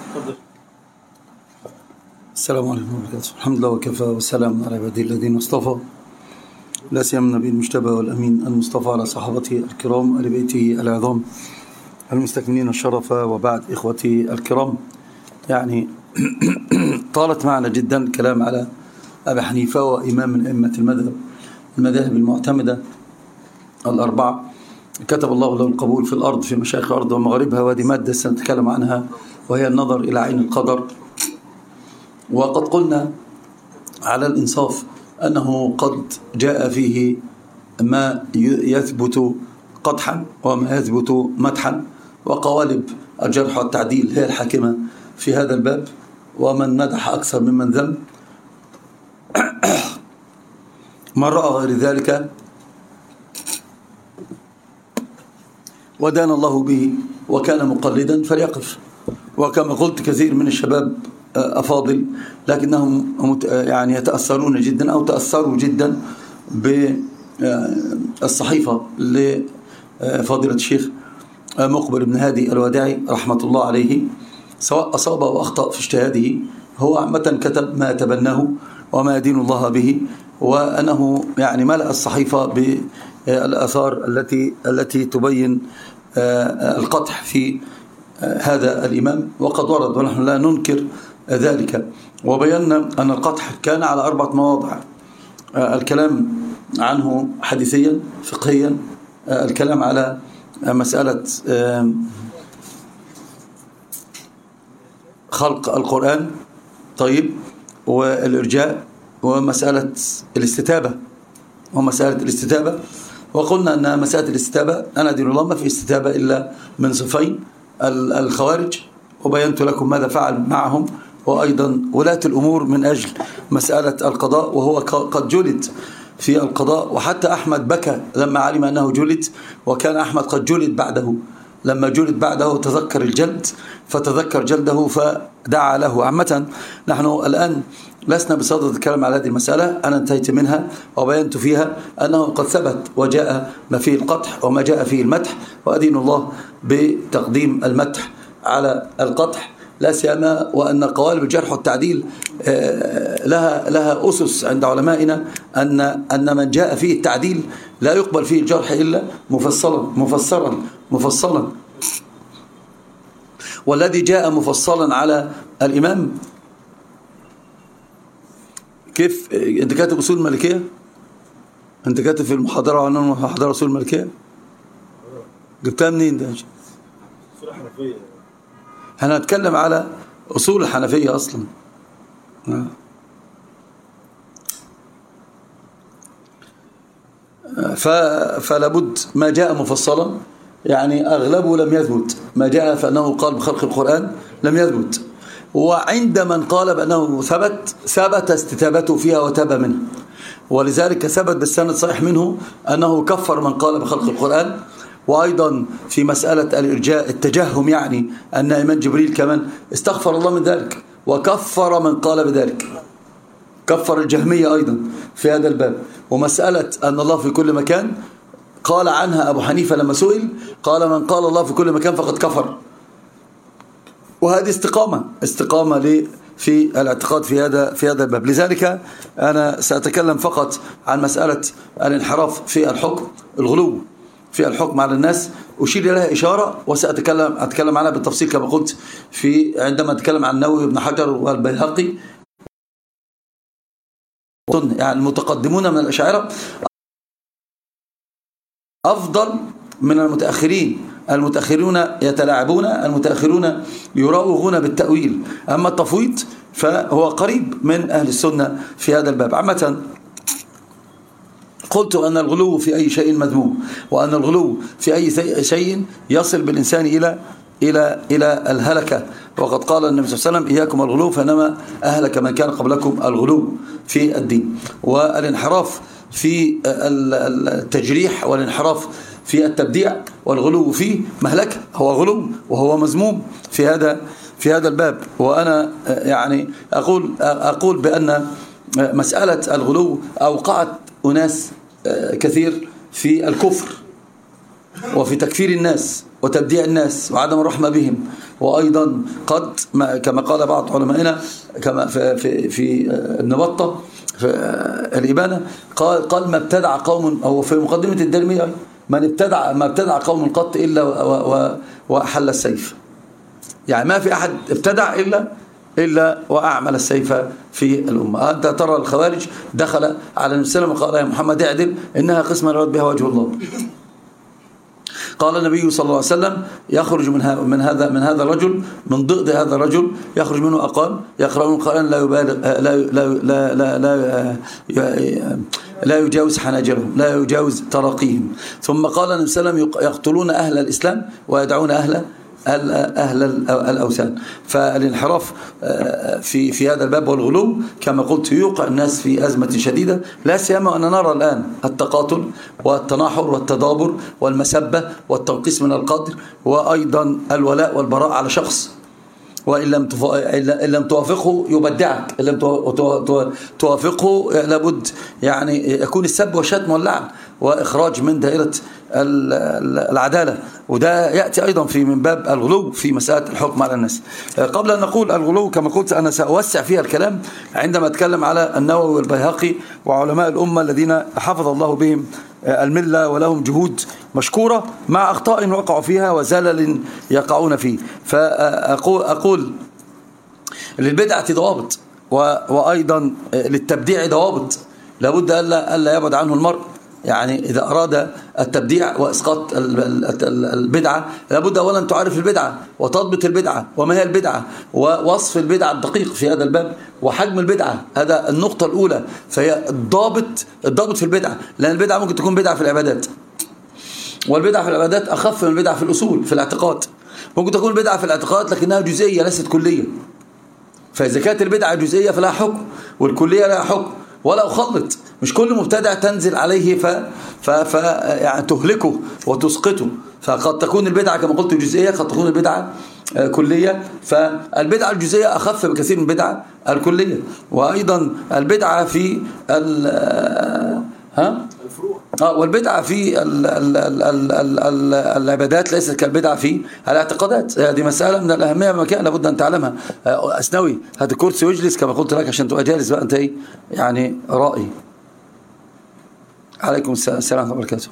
السلام عليكم ورحمة الله وبركاته. الحمد لله وكفى والسلام على عباده الذين اصطفى، لا سيما النبي المجتبى والأمين المصطفى على صحابته الكرام آل بيته العظام المستكملين الشرف. وبعد، إخوتي الكرام، يعني طالت معنا جدا الكلام على أبي حنيفة وإمام من أئمة المذاهب المعتمدة الأربعة، كتب الله له القبول في الأرض، في مشايخ الأرض ومغاربها، وهذه مادة سنتكلم عنها وهي النظر إلى عين القدر. وقد قلنا على الإنصاف أنه قد جاء فيه ما يثبت قدحا وما يثبت مدحا، وقوالب الجرح والتعديل هي الحاكمة في هذا الباب، ومن مدح أكثر ممن ذم. من رأى غير ذلك ودان الله به وكان مقلدا فليقف. وكما قلت، كثير من الشباب أفاضل لكنهم يعني يتأثرون جدا أو تأثروا جدا بالصحيفة لفضيلة الشيخ مقبل بن هادي الوداعي رحمة الله عليه، سواء أصاب أو أخطأ في اجتهاده. هو عامة كتب ما يتبناه وما يدين الله به، وأنه يعني ملأ الصحيفة بالآثار التي تبين القدح في هذا الإمام، وقد ورد ونحن لا ننكر ذلك. وبينا أن القدح كان على 4 مواضع: الكلام عنه حديثيا فقهيا، الكلام على مسألة خلق القرآن، طيب، والإرجاء، ومسألة الاستتابة. وقلنا أن مسألة الاستتابة، أنا دين الله ما في استتابة إلا من صفين: الخوارج، وبينت لكم ماذا فعل معهم، وأيضا ولاة الأمور من أجل مسألة القضاء، وهو قد جلد في القضاء. وحتى أحمد بكى لما علم أنه جلد، وكان أحمد قد جلد بعده. لما جلد بعده تذكر الجلد، فتذكر جلده فدعا له. عامة نحن الآن لسنا بصدد الكلام على هذه المسألة، أنا انتهيت منها وبينت فيها أنه قد ثبت وجاء ما فيه القدح وما جاء فيه المدح، وأدين الله بتقديم المدح على القدح، لا سيما وأن قوالب الجرح والتعديل لها أسس عند علمائنا، أن من جاء فيه التعديل لا يقبل فيه الجرح إلا مفصلا. والذي جاء مفصلا على الإمام، كيف أنت كاتب أصول المالكية؟ أنت كاتب في المحاضرة عن محاضرة أصول المالكية؟ جبتها منين ده؟ أصول الحنفية. احنا هنتكلم على أصول الحنفية أصلا. فلابد ما جاء مفصلا، يعني أغلبه لم يثبت. ما جاء فأنه قال بخلق القرآن لم يثبت، وعند من قال بأنه ثبت استتابته فيها وتاب منها، ولذلك ثبت بالسند صحيح منه أنه كفر من قال بخلق القرآن. وأيضا في مسألة الإرجاء التجهم، يعني أن إيمان جبريل كمان استغفر الله من ذلك، وكفر من قال بذلك، كفر الجهمية أيضا في هذا الباب. ومسألة أن الله في كل مكان قال عنها أبو حنيفة لما سئل، قال من قال الله في كل مكان فقد كفر. وهذه استقامة في الاعتقاد في هذا الباب. لذلك أنا سأتكلم فقط عن مسألة الانحراف في الحكم، الغلو في الحكم على الناس، أشير لها إشارة، وسأتكلم عنها بالتفصيل كما قلت عندما أتكلم عن النووي وابن حجر والبيهقي. يعني المتقدمون من الأشاعرة أفضل من المتأخرون يتلاعبون، المتأخرون يراوغون بالتأويل، أما التفويض فهو قريب من أهل السنة في هذا الباب. عامة قلت أن الغلو في أي شيء مذموم، وأن الغلو في أي شيء يصل بالإنسان إلى الهلكة. وقد قال النبي صلى الله عليه وسلم: إياكم الغلو فإنما أهلك من كان قبلكم الغلو في الدين. والانحراف في التجريح، والانحراف في التبديع، والغلو فيه مهلكة، هو غلو وهو مذموم في هذا الباب. وأنا يعني أقول بأن مسألة الغلو أوقعت أناس كثير في الكفر وفي تكفير الناس وتبديع الناس وعدم الرحمة بهم. وأيضا قد كما قال بعض علمائنا كما في ابن بطة في الإبانة قال ما ابتدع قوم، أو في مقدمة الدرمية، ما ابتدع قوم قط إلا وأحل السيف. يعني ما في أحد ابتدع إلا وأعمل السيف في الأمة. أنت ترى الخوارج دخل على النبي صلى الله عليه وسلم وقال يا محمد اعدل إنها قسمة يراد بها وجه الله. قال النبي صلى الله عليه وسلم يخرج من هذا الرجل، من ضئض هذا الرجل يخرج منه أقوام يقرؤون القرآن لا يبالغ لا يجاوز حناجرهم، لا يجاوز تراقيهم. ثم قال النبي صلى الله عليه وسلم يقتلون أهل الإسلام ويدعون أهل الأوثان. فالانحراف في هذا الباب والغلو كما قلت يوقع الناس في أزمة شديدة، لا سيما أن نرى الآن التقاتل والتناحر والتدابر والمسبة والتنقيص من القدر، وأيضا الولاء والبراء على شخص، وإن لم توافقه يبدعك، إن لم توافقه لابد يعني يكون السب والشتم واللعن وإخراج من دائرة العدالة. وده يأتي أيضا من باب الغلو في مسألة الحكم على الناس. قبل أن نقول الغلو كما قلت أنا سأوسع فيها الكلام عندما أتكلم على النووي والبيهقي وعلماء الأمة الذين حفظ الله بهم الملة ولهم جهود مشكورة مع أخطاء وقعوا فيها وزلل يقعون فيه. فأقول للبدعة ضوابط، وأيضا للتبديع ضوابط لابد ألا يبعد عنه المرء. يعني إذا أراد التبديع وإسقاط البدعة لابد أولا تعرف البدعة وتضبط البدعة وما هي البدعة ووصف البدعة الدقيق في هذا الباب وحجم البدعة. هذا النقطة الأولى، فهي الضابط في البدعة، لأن البدعة ممكن تكون بدعة في العبادات، والبدعة في العبادات أخف من البدعة في الأصول في الاعتقاد. ممكن تكون بدعة في الاعتقاد لكنها جزئية ليست كلية، فإذا كانت البدعة جزئية فلها حكم والكلية لها حكم. ولا أخلط، مش كل مبتدع تنزل عليه يعني تهلكه وتسقطه. فقد تكون البدعة كما قلت جزئية، قد تكون البدعة كلية، فالبدعة الجزئية أخف بكثير من البدعة الكلية. وأيضا البدعة في والبدعة في العبادات ليست كالبدعة في الاعتقادات. هذه مسألة من الأهمية بمكان لابد أن تعلمها. أسنوي هذا الكرسي واجلس كما قلت لك عشان تبقى جالس بقى أنت يعني رائي. عليكم السلام ورحمة الله وبركاته.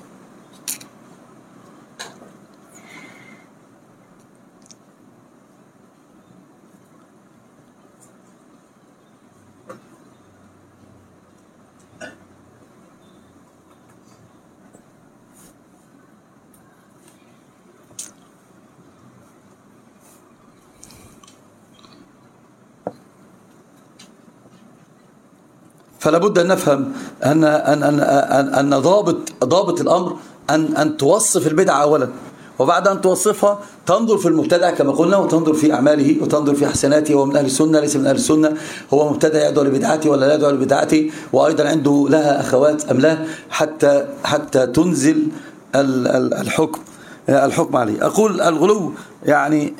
فلا بد أن نفهم أن ضابط الأمر أن توصف البدعة أولا، وبعد أن توصفها تنظر في المبتدع كما قلنا، وتنظر في أعماله وتنظر في حسناته. هو من أهل السنة ليس من أهل السنة؟ هو مبتدع يدعو لبدعته ولا لا يدعو لبدعته؟ وأيضا عنده لها أخوات أم لا، حتى تنزل الحكم عليه. أقول الغلو يعني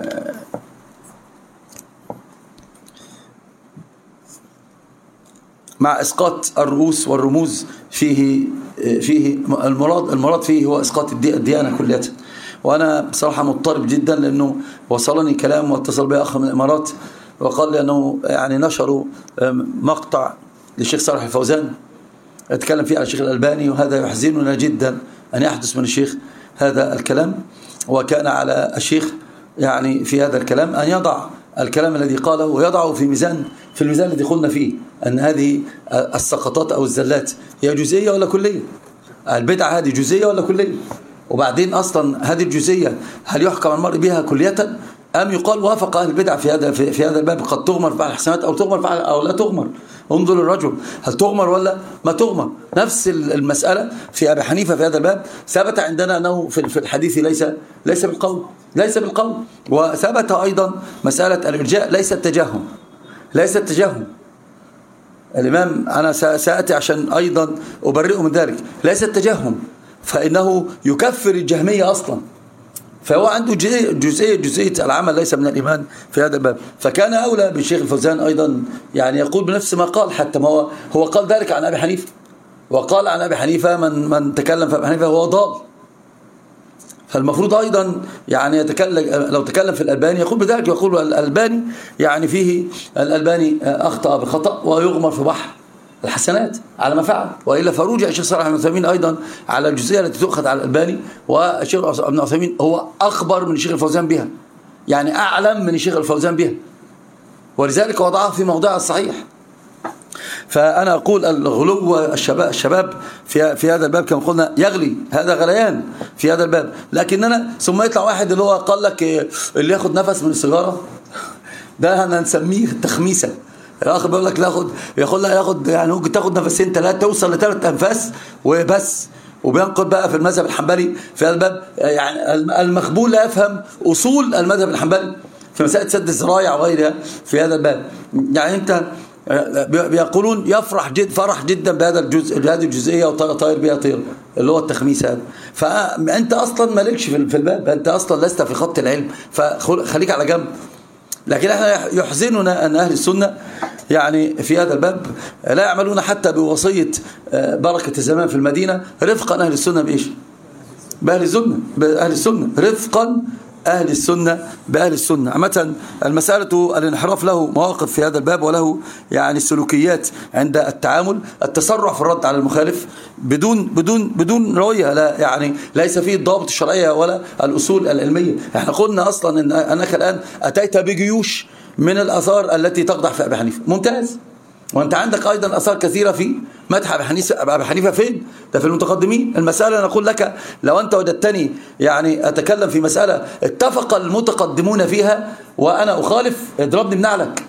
مع إسقاط الرؤوس والرموز فيه المراد فيه هو إسقاط الديانة كلها. وأنا بصراحة مضطرب جدا، لأنه وصلني كلام واتصل بي أخ من الإمارات وقال لي أنه يعني نشروا مقطع للشيخ صالح الفوزان اتكلم فيه على الشيخ الألباني، وهذا يحزننا جدا أن يحدث من الشيخ هذا الكلام. وكان على الشيخ يعني في هذا الكلام أن يضع الكلام الذي قاله ويضعه في الميزان الذي قلنا فيه أن هذه السقطات أو الزلات هي جزئية ولا كلية. البدعة هذه جزئية ولا كلية؟ وبعدين أصلا هذه الجزئية هل يحكم المرء بها كلية أم يقال وافق أهل البدع في هذا الباب؟ قد تغمر بعض الحسنات أو تغمر أو لا تغمر. انظر الرجل هل تغمر ولا ما تغمر. نفس المسألة في أبي حنيفة في هذا الباب ثبت عندنا أنه في الحديث ليس بالقول. وثبت أيضا مسألة الإرجاء ليس التجهم. الإمام أنا سأتي عشان أيضا أبرئه من ذلك، ليس التجهم، فإنه يكفر الجهمية أصلا. فهو عنده جزئية العمل ليس من الإيمان في هذا الباب. فكان أولى بالشيخ الفوزان أيضا يعني يقول بنفس ما قال، حتى ما هو قال ذلك عن أبي حنيفة، وقال عن أبي حنيفة من تكلم في أبي حنيفة هو ضال. فالمفروض أيضا يعني يتكلم، لو تكلم في الألباني يقول بذلك، يقول الألباني يعني فيه الألباني أخطأ بخطأ ويغمر في بحر الحسنات على ما فعل. وإلا فروجع الشيخ صالح بن عثيمين أيضا على الجزئية التي تؤخذ على الألباني، والشيخ ابن عثيمين هو أخبر من الشيخ الفوزان بها، يعني أعلم من الشيخ الفوزان بها، ولذلك وضعه في موضعه الصحيح. فأنا أقول الغلو الشباب في هذا الباب كما قلنا يغلي، هذا غليان في هذا الباب. لكننا ثم يطلع واحد اللي هو قال لك اللي ياخد نفس من السيجارة ده هنسميه التخميسة. الآخر بيقول لك ياخد يعني ممكن تاخد نفسين ثلاثة توصل ل3 أنفاس وبس. وبينقل بقى في المذهب الحنبلي في هذا الباب، يعني المخبول لا يفهم أصول المذهب الحنبلي في مسألة سد الذرائع وغيرها في هذا الباب. يعني أنت بيقولون فرح جدا بهذه الجزئية وطاير بها طير اللي هو التخميس هذا. فأنت أصلا مالكش في الباب، أنت أصلا لست في خط العلم، فخليك على جنب. لكن احنا يحزننا أن أهل السنة يعني في هذا الباب لا يعملون حتى بوصية بركة الزمان في المدينة رفقا أهل السنة بإيش؟ بأهل السنة رفقا أهل السنة بأهل السنة. عامة المسألة الانحراف له مواقف في هذا الباب، وله يعني السلوكيات عند التعامل، التسرع في الرد على المخالف بدون رؤية، لا يعني ليس فيه الضوابط الشرعية ولا الأصول العلمية. احنا قلنا أصلا أنك الآن أتيت بجيوش من الآثار التي تقدح في أبي حنيفة، ممتاز. وأنت عندك أيضا آثار كثيرة في مدح أبي حنيفة. فين؟ ده في المتقدمين. المسألة نقول لك لو أنت وجدتني يعني أتكلم في مسألة اتفق المتقدمون فيها وأنا أخالف، اضربني بنعلك،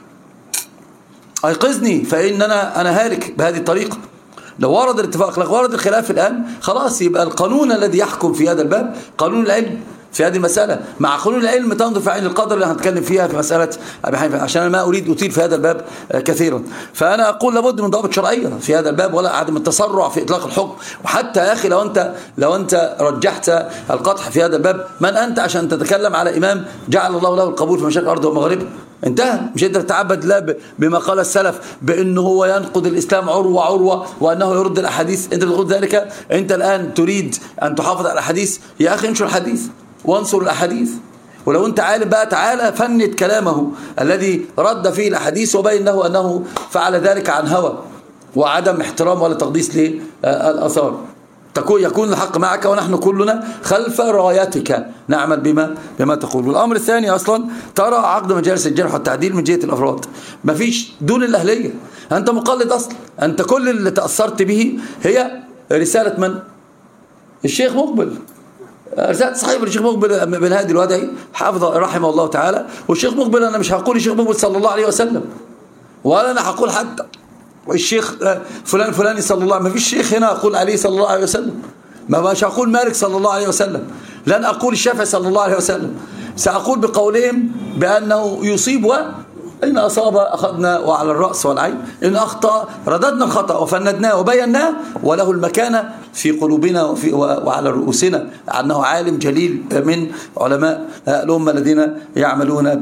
أيقظني، فإن أنا هالك بهذه الطريقة. لو ورد الاتفاق، لو ورد الخلاف الآن خلاص، يبقى القانون الذي يحكم في هذا الباب قانون العلم في هذه المسألة، مع قانون العلم تنظر في عين القدر اللي هنتكلم فيها في مسألة أبي حنيفة، عشان أنا ما أريد أطيل في هذا الباب كثيرا. فأنا أقول لابد من ضوابط شرعية في هذا الباب، ولا عدم التسرع في إطلاق الحكم. وحتى يا أخي لو أنت رجحت القطح في هذا الباب، من أنت عشان تتكلم على إمام جعل الله له القبول في مشارق الأرض ومغربها؟ انتهى. مش قادر تتعبد لا بما قال السلف بأنه هو ينقض الإسلام عروة وأنه يرد الأحاديث. أنت تقول ذلك، أنت الآن تريد أن تحافظ على الأحاديث، يا أخي انشر الحديث وانصر الأحاديث. ولو أنت عالم بقى تعالى فند كلامه الذي رد فيه الأحاديث وبين له أنه فعل ذلك عن هوى وعدم احترام ولا تقديس للآثار. يكون الحق معك ونحن كلنا خلف رايتك نعمل بما تقول. والأمر الثاني أصلا ترى عقد مجالس الجرح والتعديل من جهة الأفراد مفيش دون الأهلية. أنت مقلد أصلا، أنت كل اللي تأثرت به هي رسالة من؟ الشيخ مقبل، رسالة صحيح الشيخ مقبل بن هادي الودعي حافظ رحمه الله تعالى. والشيخ مقبل أنا مش هقول الشيخ مقبل صلى الله عليه وسلم، ولا أنا هقول حتى الشيخ فلان فلاني صلى الله عليه وسلم. ما فيش شيخ هنا أقول عليه صلى الله عليه وسلم. ما مش هقول مالك صلى الله عليه وسلم، لن أقول الشافعي صلى الله عليه وسلم. سأقول بقولهم بأنه يصيب إن أصاب أخذنا وعلى الرأس والعين، إن أخطأ رددنا الخطأ وفندناه وبيناه، وله المكانة في قلوبنا وعلى رؤوسنا، أنه عالم جليل من علماء الأمة الذين يعملون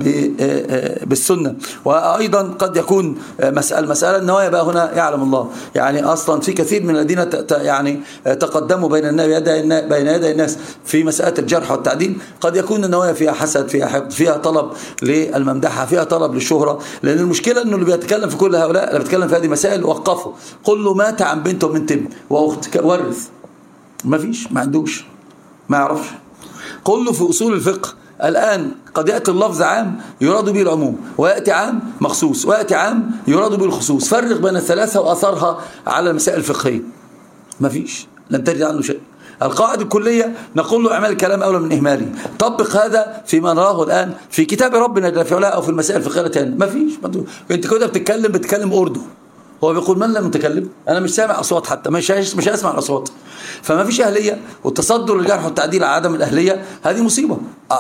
بالسنة. وأيضا قد يكون مسألة النوايا بقى هنا يعلم الله. يعني أصلا في كثير من الذين يعني تقدموا بين يدي الناس في مسألة الجرح والتعديل، قد يكون النوايا فيها حسد، فيها حقد، فيها طلب للممدحة، فيها طلب للشهرة. لأن المشكلة أنه اللي بيتكلم في كل هؤلاء اللي بيتكلم في هذه المسائل وقفوا، قل له مات عن بنته ومن تم وأختك ورث، ما فيش، ما عندوش، ما يعرفش. قل له في أصول الفقه الآن قد يأتي اللفظ عام يراد به العموم، ويأتي عام مخصوص، ويأتي عام يراد به الخصوص. فرق بين الثلاثة وأثرها على المسائل الفقهية، ما فيش، لن تجد عنه شيء. القاعدة الكلية نقول له اعمل الكلام أولى من إهماله. طبق هذا فيما نراه الآن في كتاب ربنا جل في علاه أو في المسائل الفقهية الثانية، ما فيش. أنت كده بتتكلم أردو، هو بيقول من لم يتكلم، أنا مش سامع أصوات، حتى مش هسمع الأصوات. فما فيش أهلية، والتصدر للجرح والتعديل على عدم الأهلية هذه مصيبة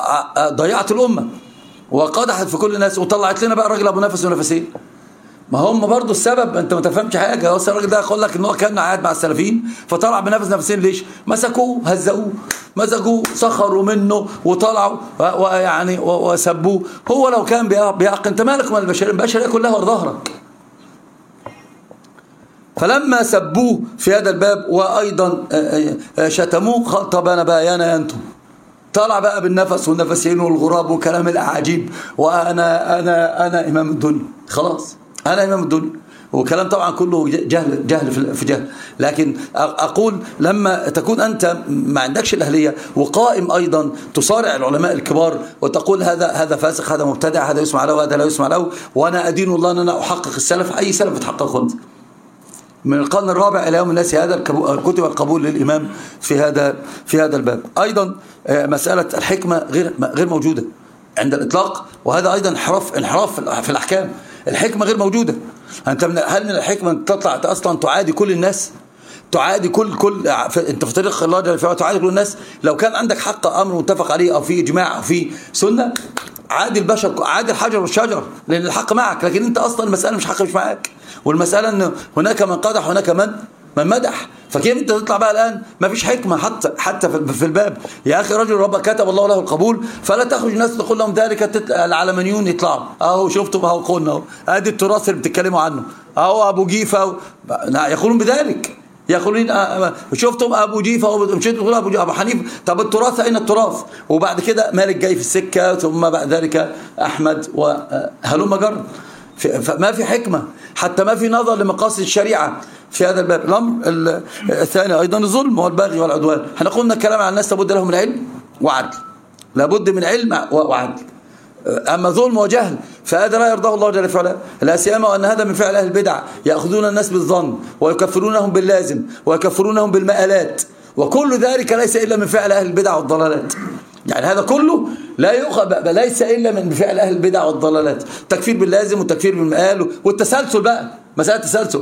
ضيعت الأمة وقدحت في كل الناس، وطلعت لنا بقى راجل أبو نفس ونفسين. ما هم برضو السبب، انت ما تفهمش حاجه. هو الراجل ده يقول لك ان هو كان قاعد مع السلفيين فطلع بنفس نفسين. ليش؟ مسكوه، هزقوه، مزجوه، سخروا منه وطلعوا ويعني وسبوه. هو لو كان بيعق، انت مالك من البشريه كلها ورا ظهرك. فلما سبوه في هذا الباب وايضا شتموه، طب انا بقى انا انتم طلع بقى بالنفس والنفسين والغراب وكلام الأعاجيب، وأنا إمام الدنيا، خلاص أنا إمام الدنيا. وكلام طبعا كله جهل في جهل. لكن أقول لما تكون أنت ما عندكش الأهلية وقائم أيضا تصارع العلماء الكبار وتقول هذا فاسق، هذا مبتدع، هذا يسمع له، وهذا لا يسمع له، وأنا أدين الله أن أنا أحقق السلف. أي سلف بتحققه أنت؟ من القرن الرابع إلى يوم الناس هذا كتب القبول للإمام في هذا الباب. أيضا مسألة الحكمة غير موجودة عند الإطلاق، وهذا أيضا انحراف في الأحكام. الحكمة غير موجودة. أنت هل من الحكمة أن تطلع أصلا تعادي كل الناس، تعادي أنت في طريق الله جل وعلا تعادي كل الناس؟ لو كان عندك حق أمر متفق عليه أو في إجماع أو في سنة، عادي البشر، عادي الحجر والشجر، لأن الحق معك. لكن أنت أصلا المسألة مش حق، مش معك، والمسألة أن هناك من قدح وهناك من مدح. فكيف أنت تطلع بقى الآن ما فيش حكمة حتى في الباب؟ يا أخي رجل ربك كتب الله له القبول، فلا تخرج الناس تقول لهم ذلك العلمانيون يطلعوا أهو شفتم أهو قلنا أهو أدي التراث اللي بتتكلموا عنه أهو أبو جيفة يقولون بذلك، يقولون شفتم أبو جيفة مشيت تقول أبو حنيفة. طب التراث أين التراث؟ وبعد كده مالك جاي في السكة، ثم بعد ذلك أحمد وهلم جر. ما في حكمة، حتى ما في نظر لمقاصد الشريعة في هذا الباب. الأمر الثاني أيضا الظلم والبغي والعدوان. احنا قلنا الكلام عن الناس لابد لهم من علم وعدل، لابد من علم وعدل. أما ظلم وجهل فهذا لا يرضاه الله جل وعلا. لا سيما أن هذا من فعل أهل البدع، يأخذون الناس بالظن ويكفرونهم باللازم ويكفرونهم بالمآلات، وكل ذلك ليس إلا من فعل أهل البدع والضلالات. يعني هذا كله لا يؤخذ، ليس إلا من فعل أهل البدع والضلالات. تكفير باللازم والتكفير بالمآل والتسلسل بقى، مسألة التسلسل،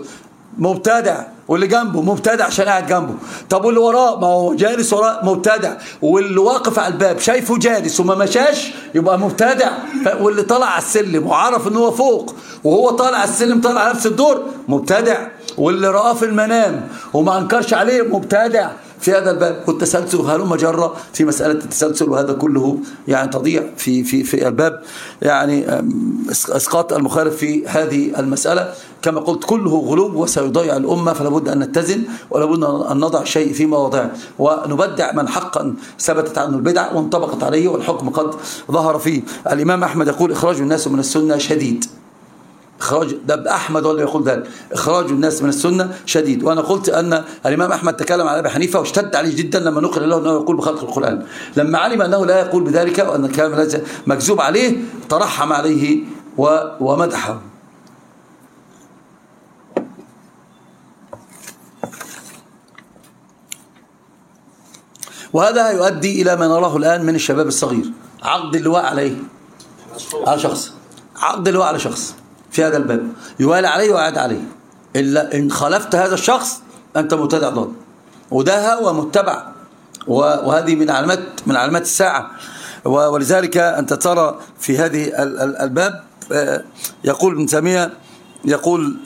مبتدع واللي جنبه مبتدع عشان قاعد جنبه، طب واللي وراه ما هو جالس وراه مبتدع، واللي واقف على الباب شايفه جالس وما مشاش يبقى مبتدع، واللي طلع على السلم وعرف ان هو فوق وهو طالع على السلم طالع على نفس الدور مبتدع، واللي رآه في المنام وما انكرش عليه مبتدع في هذا الباب. والتسلسل هلم جرة في مسألة التسلسل، وهذا كله يعني تضيع في الباب، يعني اسقاط المخالف في هذه المسألة كما قلت كله غلو وسيضيع الأمة. فلا بد أن نتزن ولا بد أن نضع شيء في مواضعه ونبدع من حقا ثبتت عنه البدع وانطبقت عليه والحكم قد ظهر فيه. الإمام أحمد يقول إخراج الناس من السنة شديد. إخراج ده أحمد ولا يقول ذلك، إخراج الناس من السنة شديد. وأنا قلت أن الإمام أحمد تكلم على أبي حنيفة واشتد عليه جدا لما نقل له أنه يقول بخلق القرآن. لما علم أنه لا يقول بذلك وأن الكلام مكذوب عليه ترحم عليه ومدحه. وهذا يؤدي إلى ما نراه الآن من الشباب الصغير، عقد اللواء عليه على شخص، عقد اللواء على شخص في هذا الباب، يوالي عليه ويعاد عليه، إلا إن خالفت هذا الشخص أنت مبتدع ضال. وده هو متبع، وهذه من علامات الساعة. ولذلك أنت ترى في هذه الباب يقول ابن تيمية يقول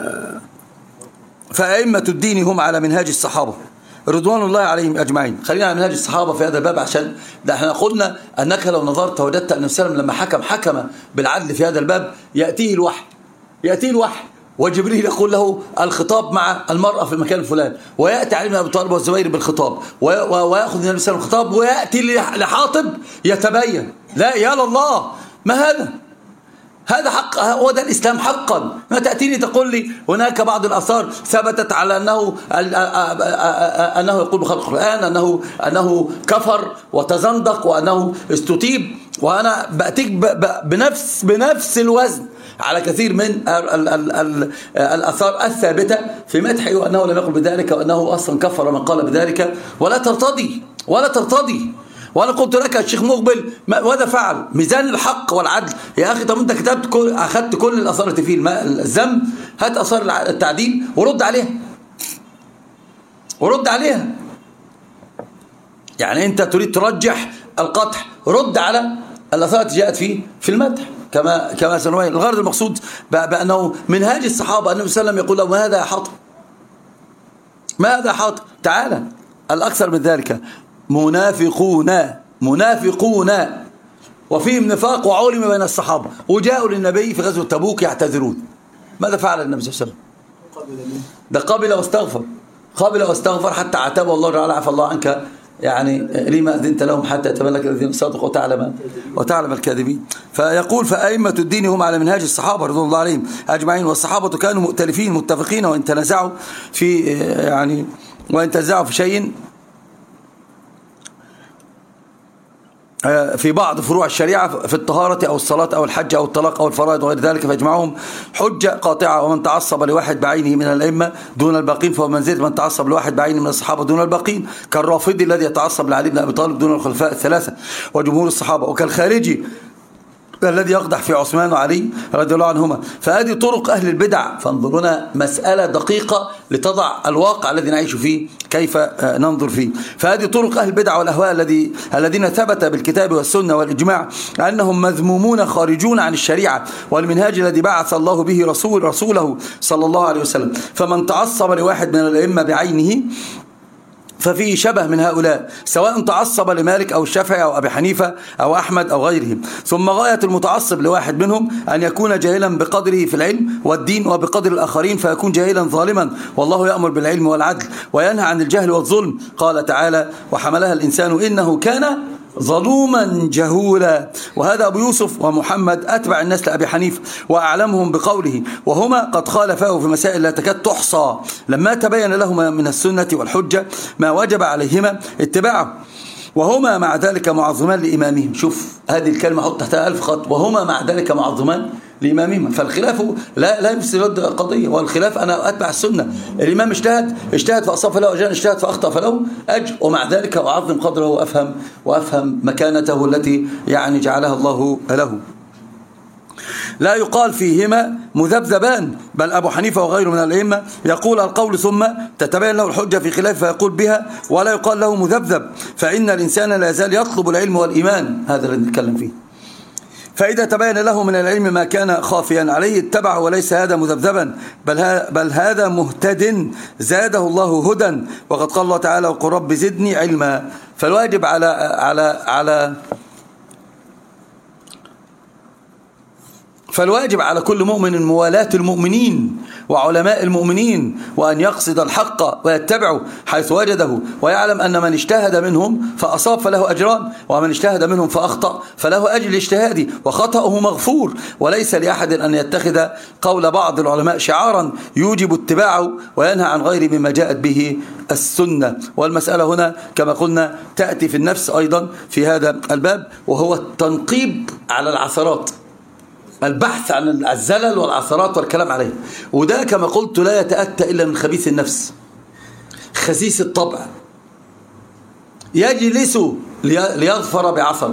فأئمة الدين هم على منهاج الصحابة رضوان الله عليهم أجمعين. خلينا على منهاج الصحابة في هذا الباب، عشان ده احنا قلنا أنك لو نظرت وجدت أن النبي لما حكم بالعدل في هذا الباب يأتيه الوحي وجبريل يقول له الخطاب مع المرأة في المكان الفلاني، ويأتي علي بن أبي طالب والزبير بالخطاب، ويأخذ النبي صلى الله عليه وسلم الخطاب، ويأتي لحاطب يتبين. لا يا الله، ما هذا حق، هو ده الإسلام حقا. ما تأتيني تقول لي هناك بعض الآثار ثبتت على أنه يقول بخلق القرآن، أنه كفر وتزندق وأنه استتيب، وأنا بأتيك بنفس الوزن على كثير من الآثار الثابتة في مدحه وأنه لم يقل بذلك وأنه أصلا كفر من قال بذلك، ولا ترتضي. وأنا قلت لك الشيخ مقبل ماذا فعل؟ ميزان الحق والعدل. يا أخي طب أنت أخذت كل الآثار التي فيه الذم، هات آثار التعديل ورد عليها. يعني أنت تريد ترجح القطع، رد على الآثار التي جاءت في المدح كما سنوين. الغرض المقصود بأنه منهاج الصحابة النبي صلى الله عليه وسلم يقول له ما هذا حاطب تعالى. الأكثر من ذلك منافقون وفيهم نفاق وعلم بين الصحابة، وجاءوا للنبي في غزوة تبوك يعتذرون. ماذا فعل النبي صلى الله عليه وسلم؟ ده قبل واستغفر حتى عتاب الله تعالى عفى الله عنك يعني لما أذنت لهم حتى يتبين لك الذين صدقوا وتعلم الكاذبين. فيقول فأئمة الدين هم على منهاج الصحابة رضوان الله عليهم أجمعين، والصحابة كانوا مؤتلفين متفقين، وإن تنازعوا في شيء في بعض فروع الشريعة في الطهارة أو الصلاة أو الحج أو الطلاق أو الفرائض وغير ذلك، فيجمعهم حجة قاطعة. ومن تعصب لواحد بعينه من الأئمة دون الباقين فهو منزلة من تعصب لواحد بعينه من الصحابة دون الباقين، كالرافضي الذي يتعصب لعلي بن أبي طالب دون الخلفاء الثلاثة وجمهور الصحابة، وكالخارجي الذي يقدح في عثمان وعلي رضي الله عنهما. فهذه طرق أهل البدع. فانظرونا مسألة دقيقة لتضع الواقع الذي نعيش فيه كيف ننظر فيه. فهذه طرق أهل البدع والأهواء الذين ثبت بالكتاب والسنة والإجماع أنهم مذمومون خارجون عن الشريعة والمنهاج الذي بعث الله به رسوله صلى الله عليه وسلم. فمن تعصب لواحد من الأئمة بعينه ففيه شبه من هؤلاء، سواء تعصب لمالك أو الشافعي أو أبي حنيفة أو أحمد أو غيرهم. ثم غاية المتعصب لواحد منهم أن يكون جاهلا بقدره في العلم والدين وبقدر الآخرين فيكون جاهلا ظالما، والله يأمر بالعلم والعدل وينهى عن الجهل والظلم. قال تعالى وحملها الإنسان إنه كان ظلوما جهولا. وهذا أبو يوسف ومحمد أتبع الناس لأبي حنيفة وأعلمهم بقوله، وهما قد خالفاه في مسائل لا تكاد تحصى لما تبين لهما من السنة والحجة ما وجب عليهما اتباعه، وهما مع ذلك معظمان لإمامهم. شوف هذه الكلمة حط تحتها 1000 خط، وهما مع ذلك معظمان لإمامهم. فالخلاف لا يفسد القضية، والخلاف أنا أتبع السنة. الإمام اجتهد فأصاب فله أجر، اجتهد فأخطأ فله أجر، ومع ذلك أعظم قدره وأفهم مكانته التي يعني جعلها الله له. لا يقال فيهما مذبذبان، بل أبو حنيفة وغيره من الأئمة يقول القول ثم تتبين له الحجة في خلاف فيقول بها، ولا يقال له مذبذب، فإن الإنسان لا يزال يطلب العلم والإيمان. هذا الذي نتكلم فيه. فإذا تبين له من العلم ما كان خافيا عليه اتبعه، وليس هذا مذبذبا بل هذا مهتد زاده الله هدى. وقد قال الله تعالى وقل رب زدني علما. فالواجب على كل مؤمن موالاة المؤمنين وعلماء المؤمنين، وأن يقصد الحق ويتبعه حيث وجده، ويعلم أن من اجتهد منهم فأصاب فله أجران، ومن اجتهد منهم فأخطأ فله أجر اجتهاده وخطأه مغفور. وليس لأحد أن يتخذ قول بعض العلماء شعارا يوجب اتباعه وينهى عن غيره مما جاءت به السنة. والمسألة هنا كما قلنا تأتي في النفس أيضا في هذا الباب، وهو التنقيب على العثرات، البحث عن الزلل والعثرات والكلام عليه. وده كما قلت لا يتأتى إلا من خبيث النفس خسيس الطبع، يجلس ليظفر بعثر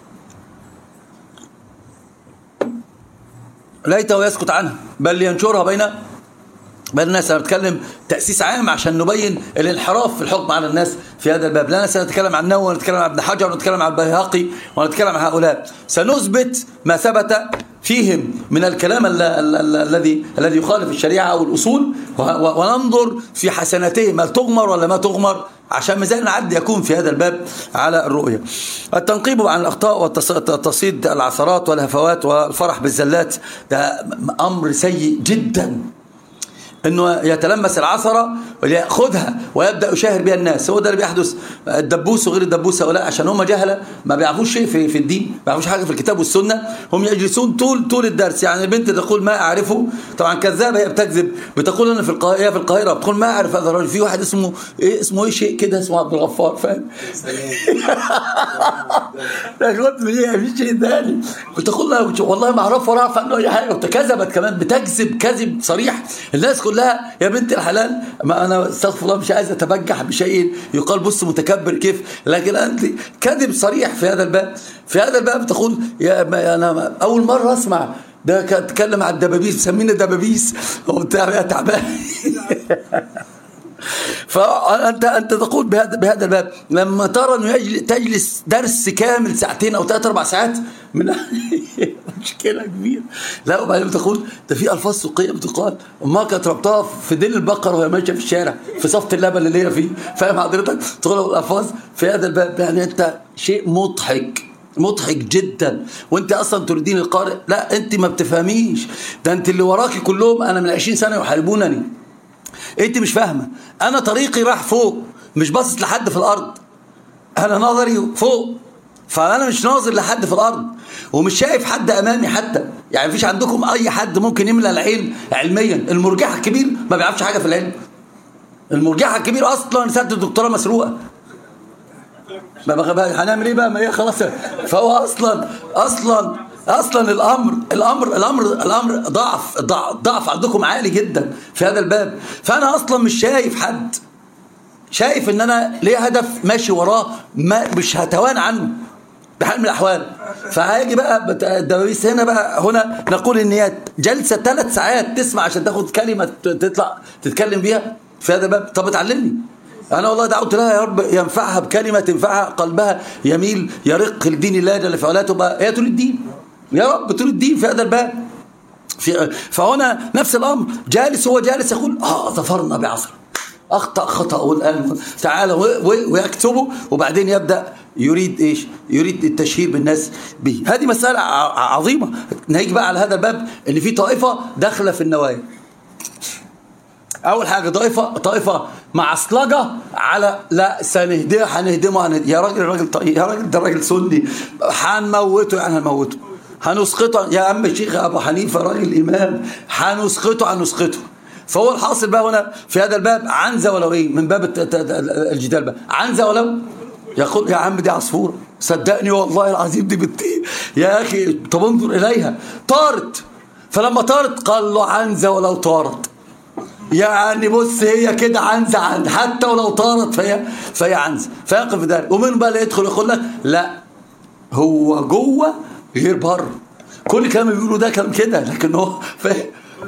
ليته يسكت عنها، بل لينشرها بين الناس. أنا بتكلم تأسيس عام عشان نبين الانحراف في الحكم على الناس في هذا الباب. لا سنتكلم عن النووي ونتكلم عن ابن حجر ونتكلم عن البيهقي ونتكلم عن هؤلاء، سنثبت ما ثبت فيهم من الكلام الذي يخالف الشريعة والأصول، وننظر في حسناتهم هل تغمر ولا ما تغمر، عشان ميزان العدل يكون في هذا الباب على الرؤية. التنقيب عن الأخطاء وتصيد العثرات والهفوات والفرح بالزلات ده أمر سيء جدا، انه يتلمس العثرة ويأخذها ويبدأ يشاهر بها الناس. هو ده اللي بيحدث. الدبوس وغير الدبوس هؤلاء عشان هم جهلة ما بيعرفوش شيء في الدين، ما بيعرفوش حاجة في الكتاب والسنة، هم يجلسون طول الدرس. يعني البنت تقول ما أعرفه، طبعا كذابة، هي بتكذب، بتقول أنا في القاهرة بتقول ما أعرف هذا الرجل. في واحد اسمه إيه شيء كده اسمه عبد الغفار، فاهم؟ في شيء ثاني، بتقول لها والله ما أعرفه ولا أعرف عنه أي حاجة، وكذبت كمان، بتكذب كذب صريح. الناس كلها يا بنت الحلال، ما أنا استغفر الله مش عايز أتبجح بشيء يقال بص متكبر كيف، لكن أنت كذب صريح في هذا الباب. في هذا الباب تقول أنا أول مرة أسمع ده تكلم عن الدبابيس، مسمينا دبابيس وبتاع يا تعبان. فأنت تقول بهذا الباب لما ترى أنه تجلس درس كامل 2 أو 3 4 ساعات من مشكلة كبيرة. لا وبعدين تقول ده في ألفاظ سوقية بتقال وما كانت ربطها في ديل البقرة وهي ماشية في الشارع في صفة اللبن اللي هي فيه، فاهم حضرتك؟ تقول الألفاظ في هذا الباب. يعني أنت شيء مضحك جدا، وانت اصلا تريدين القارئ. لا انت ما بتفهميش، ده انت اللي وراكي كلهم انا من 20 سنة يحاربونني. انت مش فاهمه، انا طريقي راح فوق مش باصص لحد في الارض. أنا نظري فوق، فأنا مش ناظر لحد في الأرض ومش شايف حد أمامي حتى. يعني مفيش عندكم أي حد ممكن يملى العين علميا. المرجح الكبير ما بيعرفش حاجة في العلم. المرجح الكبير أصلا رسالة الدكتوراه مسروقة. هنعمل إيه بقى؟ ما هي خلاص. فهو أصلا الأمر ضعف عندكم عالي جدا في هذا الباب. فأنا أصلا مش شايف حد، شايف ان انا ليه هدف ماشي وراه، مش هتوان عنه بحال من الاحوال. فهاجي بقى الدبابيس هنا نقول ان هي جلسه 3 ساعات تسمع عشان تاخد كلمه تطلع تتكلم بيها في هذا الباب. طب اتعلمني. انا والله دعوت لها يا رب ينفعها بكلمه تنفعها، قلبها يميل يرق لدين الله جل في علاه، تبقى هي طول الدين يا رب، طول الدين في هذا الباب. فهنا نفس الامر، هو جالس يقول ظفرنا بعصر، أخطأ خطأ الآن تعالى ويكتبه، وبعدين يبدأ يريد إيش؟ يريد التشهير بالناس به. هذه مسألة عظيمة. نيجي بقى على هذا الباب إن في طائفة داخلة في النوايا. أول حاجة طائفة معصلجة على لا هنهدمه يا راجل طيب، يا راجل ده راجل سني هنموته، يعني هنموته، هنسقطه يا عم الشيخ أبو حنيفة راجل إمام، هنسقطه. فهو الحاصل بقى هنا في هذا الباب عنزة ولو ايه، من باب الجدال بقى عنزة ولو يقول يا عم دي عصفورة، صدقني والله العظيم دي بتطير يا اخي، طب انظر اليها طارت. فلما طارت قال له عنزة ولو طارت، يعني بص هي كده عنزة حتى ولو طارت فهي عنزة. فيقف ذلك. ومن بقى اللي يدخل يقول لك لا هو جوه غير بره. كل كلام بيقولوا ده كلام كده، لكن هو فاهم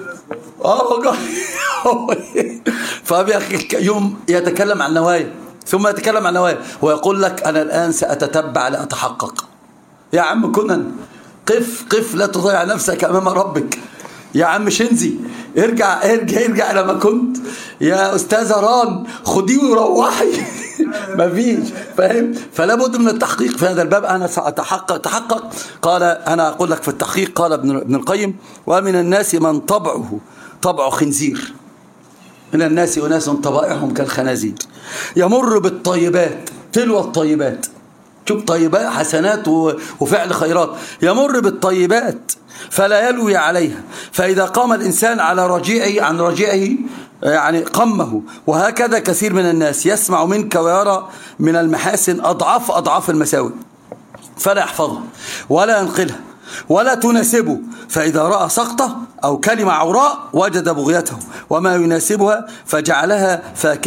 يوم يتكلم عن نوايا، ثم يتكلم عن نوايا ويقول لك أنا الآن سأتتبع لأتحقق. يا عم كنن قف لا تضيع نفسك أمام ربك. يا عم شنزي ارجع لما كنت. يا أستاذة ران خديه وروحي. مفيش فاهم. فلا بد من التحقيق في هذا الباب. أنا سأتحقق. قال أنا أقول لك في التحقيق، قال ابن القيم ومن الناس من طبع خنزير، من الناس أناس طبائعهم كالخنازير يمر بالطيبات تلو الطيبات. شوف طيبات حسنات وفعل خيرات، يمر بالطيبات فلا يلوي عليها، فإذا قام الإنسان عن رجيعه يعني قمه. وهكذا كثير من الناس يسمع منك ويرى من المحاسن أضعاف المساوئ فلا يحفظها ولا ينقلها ولا تناسبه، فإذا رأى سقطة أو كلمة عوراء وجد بغيته وما يناسبها فجعلها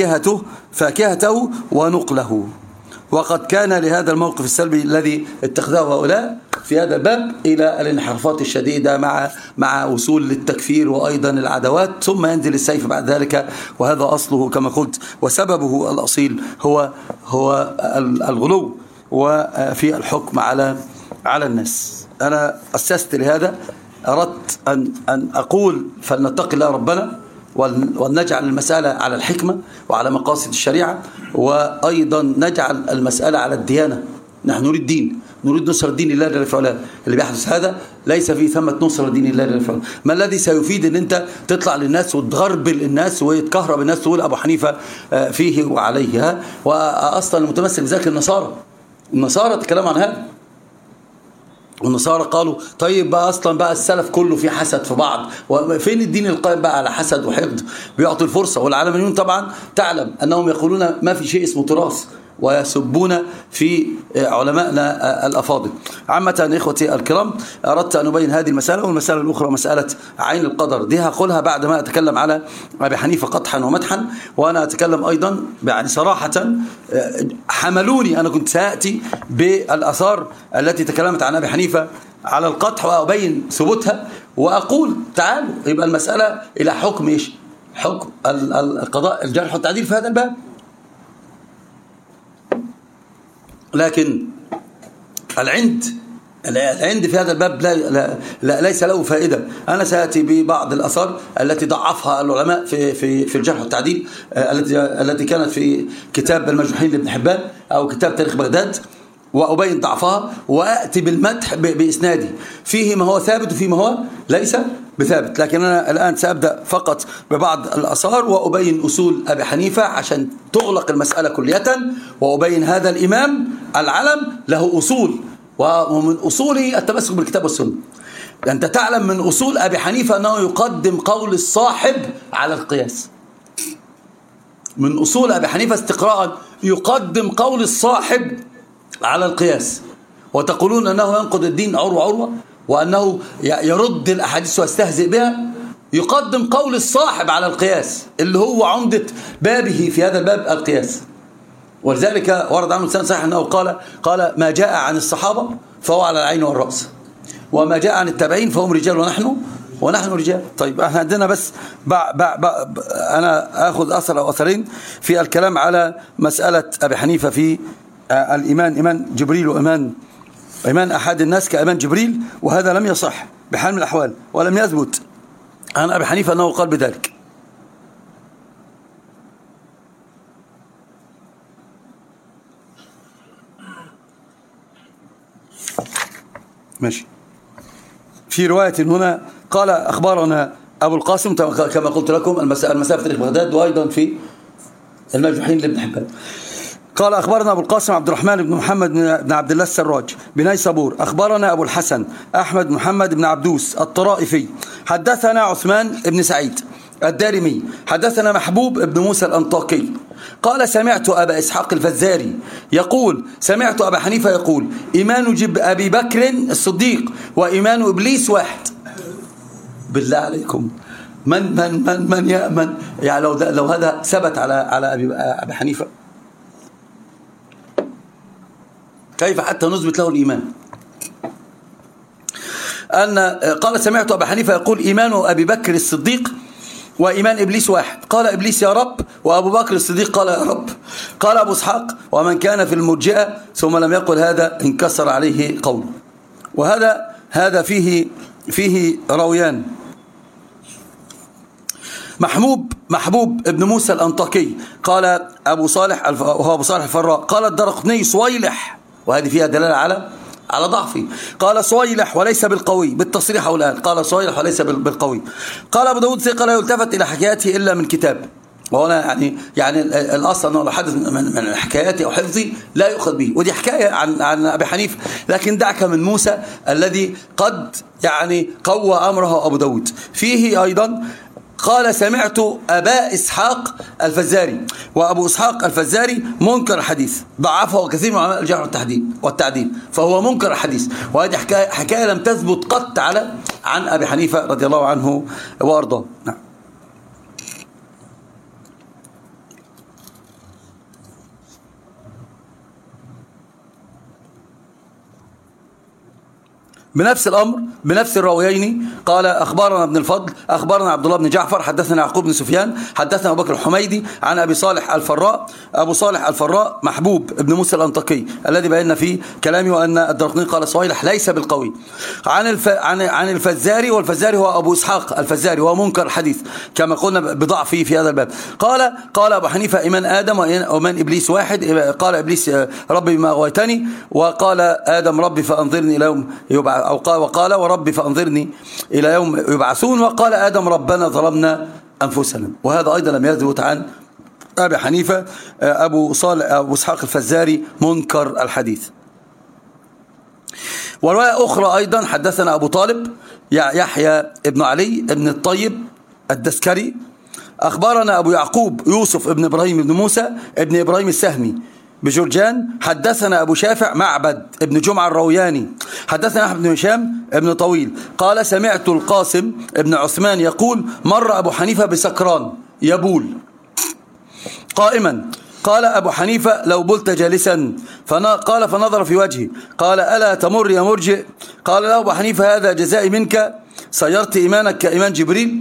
فاكهته ونقله. وقد كان لهذا الموقف السلبي الذي اتخذه هؤلاء في هذا الباب إلى الانحرافات الشديدة مع وصول للتكفير وأيضا العدوات، ثم ينزل السيف بعد ذلك. وهذا أصله كما قلت وسببه الأصيل هو الغلو وفي الحكم على الناس. أنا أسست لهذا، أردت أن أقول فلنتقي الله ربنا ونجعل المسألة على الحكمة وعلى مقاصد الشريعة، وأيضا نجعل المسألة على الديانة. نحن نريد دين، نريد نصر دين الله جل في علاه. اللي بيحدث هذا ليس فيه ثمة نصر دين الله جل في علاه. ما الذي سيفيد ان انت تطلع للناس وتغربل الناس ويتكهرب الناس تقول ابو حنيفة فيه وعليه؟ واصلا المتمسك بذلك النصارى تكلموا عن هذا. والنصارى قالوا طيب بقى اصلا بقى السلف كله في حسد في بعض، وفين الدين القائم بقى على حسد وحقد؟ بيعطي الفرصة. والعالميون طبعا تعلم انهم يقولون ما في شيء اسمه تراث، ويسبون في علماءنا الأفاضل. عامة إخوتي الكرام، أردت أن أبين هذه المسألة. والمسألة الأخرى مسألة عين القدر، دي هقولها بعد ما أتكلم على أبي حنيفة قطحا ومدحا. وأنا أتكلم أيضا يعني صراحة حملوني، أنا كنت سأأتي بالأثار التي تكلمت عن أبي حنيفة على القطح وأبين ثبوتها، وأقول تعالوا يبقى المسألة إلى حكم إيش؟ حكم القضاء الجرح والتعديل في هذا الباب. لكن العند في هذا الباب ليس له فائدة. أنا سأتي ببعض الأثار التي ضعفها العلماء في الجرح والتعديل، التي كانت في كتاب المجروحين لابن حبان أو كتاب تاريخ بغداد، وأبين ضعفها وأتي بالمدح بإسنادي، فيه ما هو ثابت وفيه ما هو بثابت. لكن أنا الآن سأبدأ فقط ببعض الآثار وأبين أصول أبي حنيفة عشان تغلق المسألة كلية، وأبين هذا الإمام العلم له أصول، ومن أصوله التمسك بالكتاب والسنة. أنت تعلم من أصول أبي حنيفة أنه يقدم قول الصاحب على القياس. من أصول أبي حنيفة استقراء يقدم قول الصاحب على القياس، وتقولون أنه ينقض الدين عروة وأنه يرد الأحاديث ويستهزئ بها. يقدم قول الصاحب على القياس اللي هو عمدة بابه في هذا الباب القياس. ولذلك ورد عنه لسان صحيح أنه قال ما جاء عن الصحابة فهو على العين والرأس، وما جاء عن التابعين فهم رجال ونحن رجال. طيب احنا عندنا بس أنا أخذ أثر أو أثرين في الكلام على مسألة أبي حنيفة في الإيمان، إيمان جبريل وإيمان أحد الناس كإيمان جبريل، وهذا لم يصح بحال من الأحوال، ولم يثبت عن أبي حنيفة أنه قال بذلك. ماشي. في رواية هنا قال أخبرنا أبو القاسم كما قلت لكم المسافة في تاريخ بغداد، وأيضا في المجروحين لابن حبان. قال أخبرنا أبو القاسم عبد الرحمن بن محمد بن عبد الله السراج بنيسابور. أخبرنا أبو الحسن أحمد محمد بن عبدوس الطرائفي. حدثنا عثمان بن سعيد الدارمي. حدثنا محبوب بن موسى الأنطاكي قال سمعت أبا إسحاق الفزاري يقول سمعت أبا حنيفة يقول إيمان أبي بكر الصديق وإيمان إبليس واحد. بالله عليكم من يأمن يعني لو هذا ثبت على أبي حنيفة، كيف حتى نثبت له الإيمان؟ قال سمعت أبا حنيفة يقول إيمان أبي بكر الصديق وإيمان إبليس واحد. قال إبليس يا رب، وأبو بكر الصديق قال يا رب. قال أبو إسحاق ومن كان في المرجئة ثم لم يقل هذا انكسر عليه قوله. وهذا فيه راويان، محبوب ابن موسى الأنطاكي قال أبو صالح وهو أبو صالح الفراء قال الدرقطني صويلح، وهذه فيها دلالة على ضعفه. قال صويلح وليس بالقوي بالتصريح أو الآن، قال صويلح وليس بالقوي. قال أبو داود ثقة لا يلتفت إلى حكاياته إلا من كتاب. وهنا يعني الأصل أنه لو حدث من حكاياتي أو حفظي لا يؤخذ به، ودي حكاية عن أبي حنيفة. لكن دعك من موسى الذي قد يعني قوى أمره أبو داود. فيه أيضا قال سمعت أبا إسحاق الفزاري، وأبو إسحاق الفزاري منكر الحديث، ضعفه كثير من علماء الجرح والتعديل، فهو منكر الحديث. وهذه حكاية لم تثبت قط عن أبي حنيفة رضي الله عنه وأرضاه. نعم. بنفس الأمر بنفس الراويين قال أخبرنا ابن الفضل أخبرنا عبد الله بن جعفر حدثنا يعقوب بن سفيان حدثنا أبو بكر الحميدي عن أبي صالح الفراء. أبو صالح الفراء محبوب ابن موسى الأنطاكي الذي بينا في كلامه أن الدرقطني قال صويلح ليس بالقوي. عن الفزاري، والفزاري هو أبو إسحاق الفزاري وهو منكر الحديث كما قلنا بضعفه في هذا الباب. قال أبو حنيفة إيمان آدم وإيمان إبليس واحد. قال إبليس ربي بما أغويتني، وقال آدم ربي فأنظرني إلى يوم يبعث، وقال وربي فأنظرني إلى يوم يبعثون، وقال آدم ربنا ظلمنا أنفسنا. وهذا أيضا لم يثبت عن أبي حنيفة. أبو إسحاق الفزاري منكر الحديث. ورواية أخرى أيضا حدثنا أبو طالب يحيى ابن علي ابن الطيب الدسكري أخبرنا أبو يعقوب يوسف ابن إبراهيم ابن موسى ابن إبراهيم السهمي بجرجان حدثنا أبو شافع معبد ابن جمعة الروياني حدثنا أحمد بن هشام ابن طويل قال سمعت القاسم ابن عثمان يقول مر أبو حنيفة بسكران يبول قائما. قال أبو حنيفة لو بلت جالسا، قال فنظر في وجهه قال ألا تمر يا مرجئ؟ قال له أبو حنيفة هذا جزائي منك، صيرت إيمانك كإيمان جبريل.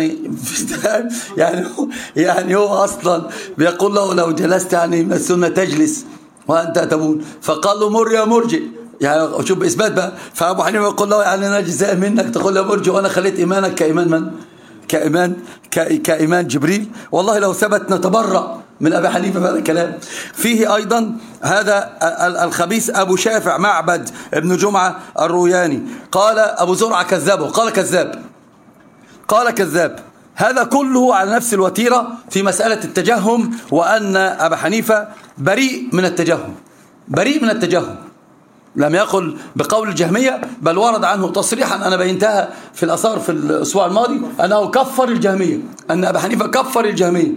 يعني هو أصلا بيقول له لو جلست يعني من السنة تجلس وأنت تبول، فقال له مر يا مرجئ، يعني شوف إثبات بقى. فأبو حنيفة يقول له يعني أنا جزائي منك تقول يا مرجئ وأنا خليت إيمانك كإيمان من؟ كإيمان جبريل. والله لو ثبت نتبرأ من أبي حنيفة بهذا الكلام. فيه أيضا هذا الخبيث أبو شافع معبد ابن جمعة الروياني قال أبو زرعة كذبه، قال كذاب قال كذاب. هذا كله على نفس الوتيرة في مسألة التجهم، وأن أبا حنيفة بريء من التجهم، بريء من التجهم، لم يقل بقول الجهمية، بل ورد عنه تصريحا أنا بينتها في الأثار في الأسبوع الماضي أنه كفر الجهمية، أن أبا حنيفة كفر الجهمية.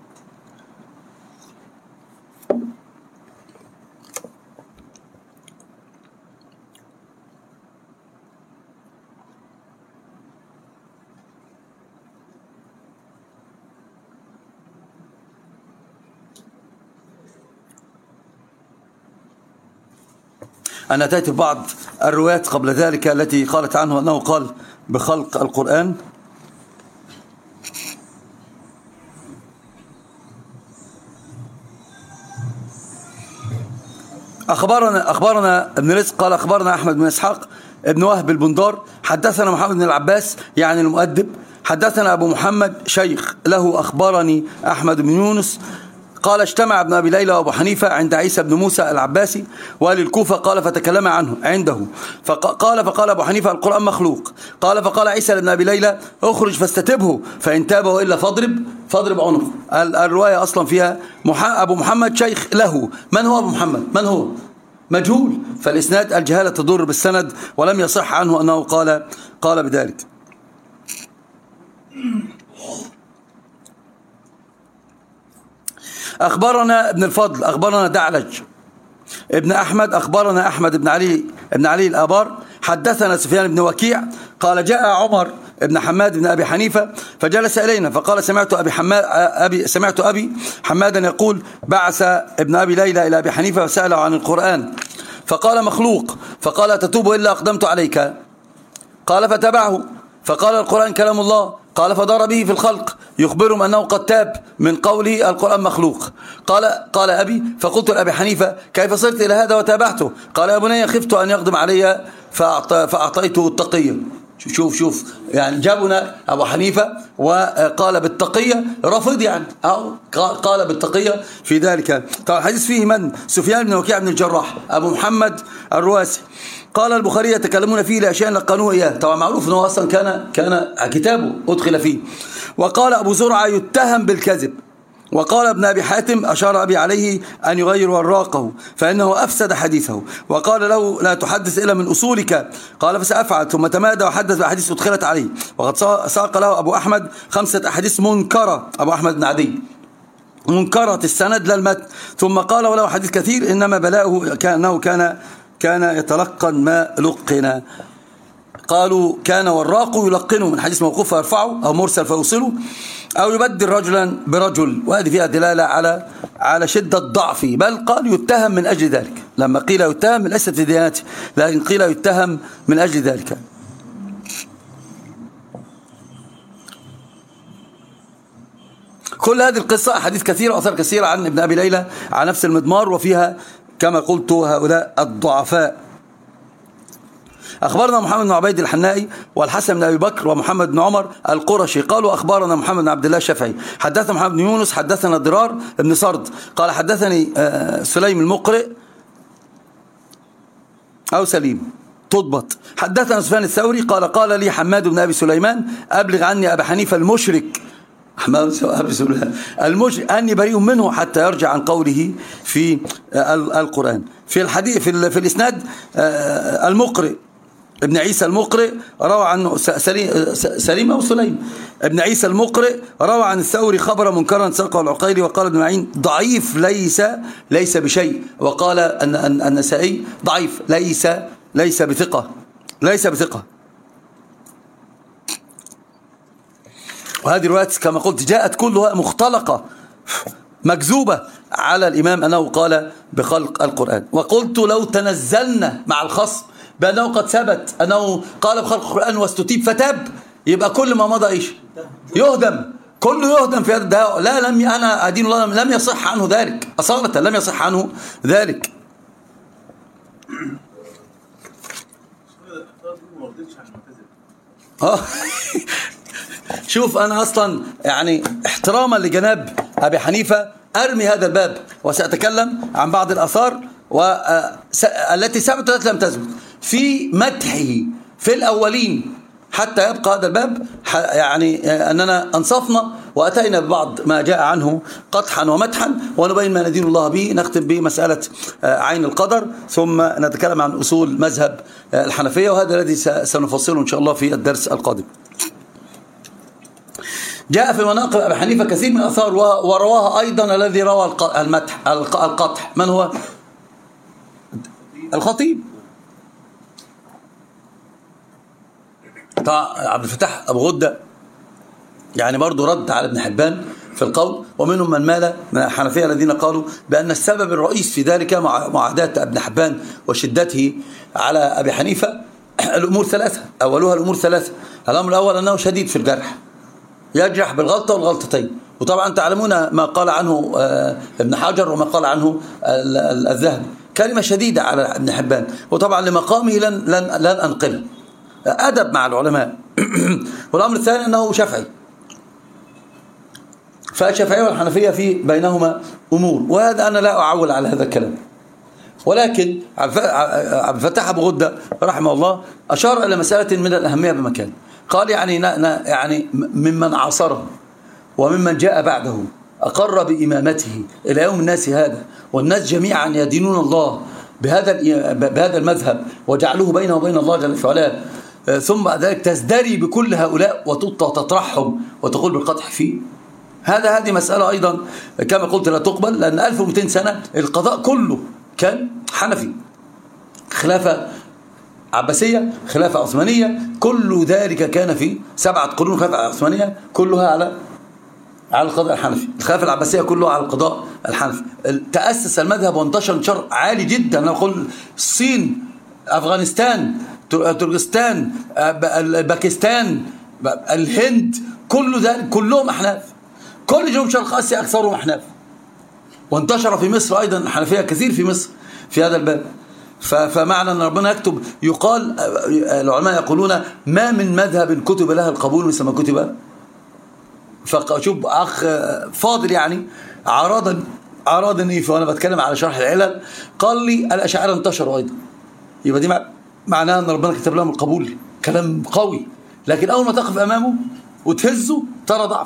أنا أتيت في بعض الروايات قبل ذلك التي قالت عنه أنه قال بخلق القرآن. أخبرنا ابن رزق قال أخبرنا أحمد بن إسحاق ابن وهب البندار حدثنا محمد بن العباس يعني المؤدب حدثنا أبو محمد شيخ له أخبرني أحمد بن يونس قال اجتمع ابن أبي ليلى وأبو حنيفة عند عيسى بن موسى العباسي وأهل الكوفة، قال فتكلم عنه عنده فقال أبو حنيفة القرآن مخلوق. قال فقال عيسى لابن أبي ليلى اخرج فاستتبه فإن تاب وإلا فاضرب عنقه. الرواية أصلا فيها أبو محمد شيخ له. من هو أبو محمد؟ من هو؟ مجهول. فالإسناد الجهالة تضر بالسند، ولم يصح عنه أنه قال بذلك. أخبرنا ابن الفضل أخبرنا دعلج ابن أحمد أخبرنا أحمد بن علي الآبار حدثنا سفيان بن وكيع قال جاء عمر ابن حماد بن أبي حنيفة فجلس إلينا فقال سمعت أبي حمادا يقول بعث ابن أبي ليلى إلى أبي حنيفة وسأله عن القرآن فقال مخلوق، فقال تتوب إلا أقدمت عليك. قال فتبعه فقال القرآن كلام الله. قال فدار به في الخلق يخبرهم أنه قد تاب من قوله القرآن مخلوق. قال أبي فقلت لأبي حنيفة كيف صرت إلى هذا وتابعته؟ قال يا بني خفت أن يقدم علي فأعطيته التقية. شوف يعني جابنا أبو حنيفة وقال بالتقية رافض يعني قال بالتقية في ذلك. طبعا الحديث فيه من؟ سفيان بن وكيع بن الجراح أبو محمد الرواسي. قال البخاري يتكلمون فيه لأشياء لقنوه إياه. طبعا معروف أنه أصلا كان كتابه أدخل فيه. وقال أبو زرعة يتهم بالكذب. وقال ابن أبي حاتم أشار أبي عليه أن يغير وراقه فإنه أفسد حديثه. وقال له لا تحدث إلا من أصولك. قال فسأفعل. ثم تمادى وحدث بأحاديث أدخلت عليه. وقد ساق له أبو أحمد 5 أحاديث منكرة، أبو أحمد بن عدي منكرة السند لا المتن. ثم قال وله حديث كثير إنما بلاؤه كأنه كان يتلقن ما لقنا. قالوا كان وراق يلقنه من حديث موقوف فيرفعه أو مرسل فيوصله أو يبدل رجلا برجل، وهذه فيها دلالة على شدة ضعف. بل قال يتهم من أجل ذلك. لما قيل يتهم ليست في ديانته، لكن قيل يتهم من أجل ذلك. كل هذه القصة أحاديث كثيرة وأثار كثيرة عن ابن أبي ليلى عن نفس المضمار، وفيها كما قلت هؤلاء الضعفاء. أخبرنا محمد بن عبيد الحنائي والحسن بن أبي بكر ومحمد بن عمر القرشي قالوا أخبرنا محمد بن عبد الله الشافعي حدثنا محمد بن يونس حدثنا ضرار بن سرد قال حدثني سليم المقرئ أو سليم تضبط حدثنا سفيان الثوري قال لي حماد بن أبي سليمان أبلغ عني أبا حنيفة المشرك أني بريء منه حتى يرجع عن قوله في القرآن. في الحديث في الإسناد المقرئ ابن عيسى المقرئ روى عنه سليم أو سليم ابن عيسى المقرئ روى عن الثوري خبر منكرا ساقه العقيلي. وقال ابن معين ضعيف ليس بشيء. وقال أن النسائي ضعيف ليس بثقة. وهذه الروايات كما قلت جاءت كلها مختلقة مكذوبة على الإمام أنه قال بخلق القرآن. وقلت لو تنزلنا مع الخصم بأنه قد ثبت أنه قال بخلق القرآن واستتيب فتاب، يبقى كل ما مضى إيش يهدم، كله يهدم في هذا. لا أنا أدين الله لم يصح عنه ذلك أصالة، لم يصح عنه ذلك. شوف أنا أصلا يعني احتراما لجناب أبي حنيفة أرمي هذا الباب، وسأتكلم عن بعض الآثار التي ثبتت لم تثبت في مدحه في الأولين حتى يبقى هذا الباب يعني أننا أنصفنا وأتينا ببعض ما جاء عنه قطحا ومدحا، ونبين ما ندين الله به. نختم بمسألة عين القدر، ثم نتكلم عن أصول مذهب الحنفية، وهذا الذي سنفصله إن شاء الله في الدرس القادم. جاء في مناقب أبي حنيفة كثير من الأثار، ورواها أيضا الذي روى المدح القطح. من هو؟ الخطيب. عبد الفتاح أبو غدة يعني برضو رد على ابن حبان في القول، ومنهم من مال من الحنفية الذين قالوا بأن السبب الرئيس في ذلك معاداة ابن حبان وشدته على أبي حنيفة الأمور ثلاثة. أولها الأمور ثلاثة. الأمر الأول أنه شديد في الجرح، يجرح بالغلطة والغلطتين، وطبعا تعلمون ما قال عنه ابن حجر وما قال عنه الذهبي، كلمة شديدة على ابن حبان، وطبعا لمقامه لن أنقله، أدب مع العلماء. والأمر الثاني أنه شافعي، فالشافعية والحنفية في بينهما أمور، وهذا أنا لا أعول على هذا الكلام. ولكن عبد الفتاح أبو غدة رحمه الله أشار إلى مسألة من الأهمية بمكان، قال يعني ممن عاصره وممن جاء بعده أقر بإمامته إلى يوم الناس هذا، والناس جميعا يدينون الله بهذا المذهب وجعلوه بينه وبين الله جل وعلا، ثم بعد ذلك تزدري بكل هؤلاء وتطرحهم وتقول بالقدح فيه. هذه مسألة أيضا كما قلت لا تقبل، لأن 1200 سنة القضاء كله كان حنفي، خلافة عباسية، خلافة عثمانية، كل ذلك كان في 7 قرون. خلافة عثمانية كلها على القضاء الحنفي، الخلافة العباسية كلها على القضاء الحنفي. تأسس المذهب وانتشر انتشار عالي جدا. أنا أقول الصين، أفغانستان، تركستان، باكستان، الهند، كل ذلك كلهم أحناف، كل جنوب شرق آسيا أكثرهم أحناف. وانتشر في مصر أيضا الحنفية كثير في مصر في هذا الباب. فمعنى أن ربنا يكتب، يقال العلماء يقولون ما من مذهب كتب له القبول مثل ما كتب. فشوف أخ فاضل يعني عرضني وأنا بتكلم على شرح العلل، قال لي الأشاعرة انتشروا أيضا، يبقى دي معناها أن ربنا كتب لهم القبول. كلام قوي، لكن أول ما تقف أمامه وتهزه ترى ضعف.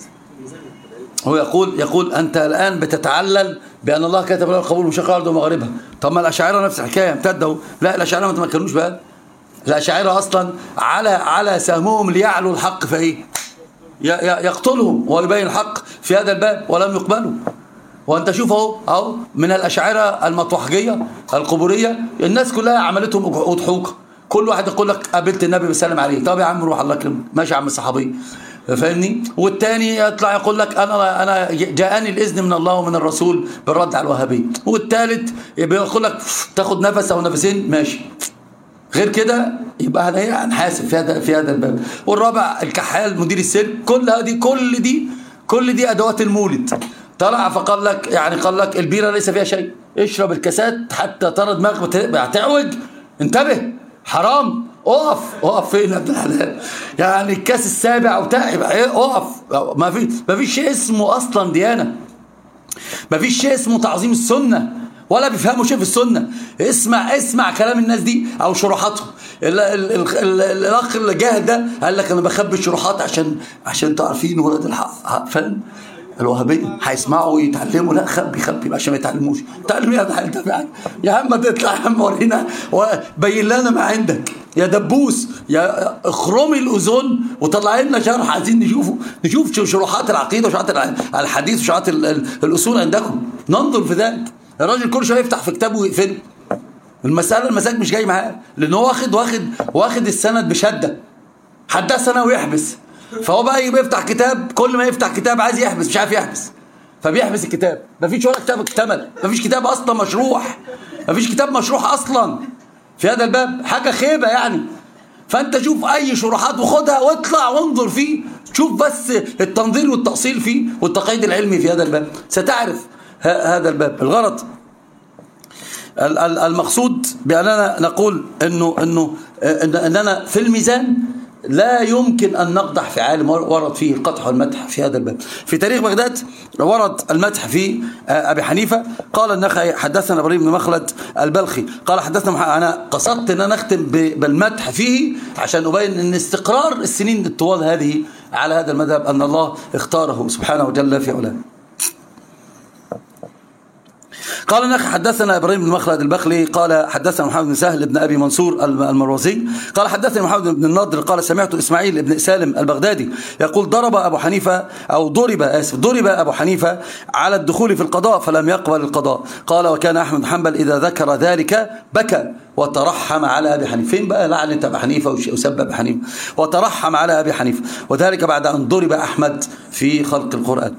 هو يقول أنت الآن بتتعلل بأن الله كتب له القبول مشرق الأرض ومغربها. طب ما الأشاعرة نفس الحكاية امتدوا. لا، الأشاعرة ما تمكنوش بقى. الأشاعرة أصلا على سهمهم ليعلوا الحق فإيه؟ يقتلهم ويبين الحق في هذا الباب، ولم يقبلوا. وأنت شوف أهو من الأشاعرة المطوحجية القبورية الناس كلها عملتهم أضحوك، كل واحد يقول لك قابلت النبي بسلم عليه، طب يا عم روح الله يكرمك، ماشي يا عم الصحابي، فاهمني؟ والتاني يطلع يقول لك انا جاءني الاذن من الله ومن الرسول بالرد على الوهابيه، والثالث يقول لك تاخد نفس او نفسين ماشي، غير كده يبقى هنحاسب في هذا الباب. والرابع الكحال مدير السلك، كل دي ادوات المولد. طلع فقال لك قال لك البيره ليس فيها شيء، اشرب الكاسات حتى ترى دماغك هتعوج، انتبه حرام، اقف فين يا ابن الحلال؟ يعني الكاس السابع او اقف. ما فيش شيء اسمه اصلا ديانه، ما فيش شيء اسمه تعظيم السنه، ولا بيفهموا شيء في السنه. اسمع كلام الناس دي او شروحاتهم. الاخ اللي جاهد ده قال لك انا بخبي الشروحات عشان تعرفين ولاد الحق، فاهم؟ الوهابيه هيسمعوا ويتعلموا، لا خبي عشان ما يتعلموش. تعلم يا عم تطلع يا عم ورينا وبين لنا ما عندك يا دبوس، يا اخرمي الاذن وطلع لنا شرح، عايزين نشوف شروحات العقيده وشروحات الحديث وشروحات الاصول عندكم، ننظر في ذلك. الراجل كل شويه يفتح في كتابه ويقفله. المساج مش جاي معاه، لان هو واخد السند بشده، حدثنا ويحبس. فهو بقى بيفتح كتاب، كل ما يفتح كتاب عايز يحبس، مش عارف يحبس، فبيحبس الكتاب. مفيش ولا كتاب اكتمل، مفيش كتاب اصلا مشروح، مفيش كتاب مشروح اصلا في هذا الباب، حاجه خيبه يعني. فانت شوف اي شروحات وخدها واطلع وانظر فيه، شوف بس التنظير والتأصيل فيه والتقييد العلمي في هذا الباب، ستعرف هذا الباب. الغرض المقصود بأننا نقول اننا في الميزان لا يمكن أن نقدح في عالم ورد فيه القدح والمدح في هذا الباب. في تاريخ بغداد ورد المدح في أبي حنيفة. قال النخعي حدثنا إبراهيم بن مخلد البلخي قال حدثنا، أنا قصدت أن أنا أختم بالمدح فيه عشان أبين أن استقرار السنين الطوال هذه على هذا المذهب أن الله اختاره سبحانه وجل في علاه. قال النخعي حدثنا إبراهيم بن مخلد البخلي قال حدثنا محمد بن سهل بن أبي منصور المروزي قال حدثنا محمد بن النضر قال سمعت إسماعيل بن سالم البغدادي يقول ضرب أبو حنيفة على الدخول في القضاء فلم يقبل القضاء. قال وكان أحمد بن حنبل إذا ذكر ذلك بكى وترحم على أبي حنيفة. فين بقى لعنة أبي حنيفة وسب أبي حنيفة؟ وترحم على أبي حنيفة، وذلك بعد أن ضرب أحمد في خلق القرآن.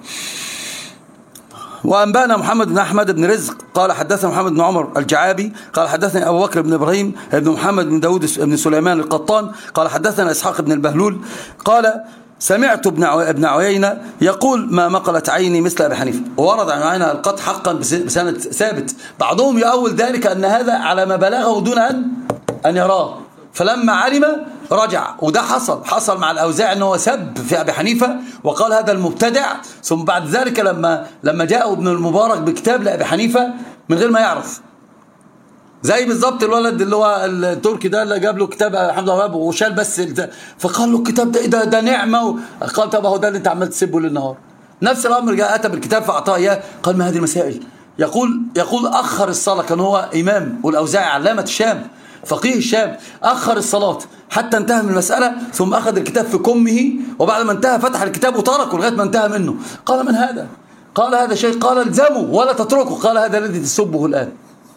وأنبانا محمد بن أحمد بن رزق قال حدثنا محمد بن عمر الجعابي قال حدثني أبو بكر بن إبراهيم بن محمد بن داود بن سليمان القطان قال حدثنا إسحاق بن البهلول قال سمعت ابن عيينة يقول ما مقلت عيني مثل أبي حنيفة. وورد عن عينة القط حقا بسند ثابت. بعضهم يؤول ذلك أن هذا على ما بلغه دون أن يراه، فلما علم رجع. وده حصل مع الأوزاعي أنه سب في أبي حنيفة وقال هذا المبتدع، ثم بعد ذلك لما جاء ابن المبارك بكتاب لأبي حنيفة من غير ما يعرف، زي بالظبط الولد اللي هو التركي ده اللي جاب له كتاب حمد الله وشال بس فقال له الكتاب ده ايه ده نعمه. قال طب اهو ده اللي انت عمال تسبه ليل نهار. نفس الامر جاء اتى بالكتاب فاعطاه اياه قال ما هذه المسائل. يقول اخر الصلاه، كان هو امام والاوزاعي علامه الشام فقيه الشام، اخر الصلاه حتى انتهى من المساله ثم اخذ الكتاب في كمه، وبعد ما انتهى فتح الكتاب وتركه لغايه ما انتهى منه. قال من هذا؟ قال هذا شيء. قال الزمه ولا تتركه. قال هذا الذي تسبه الان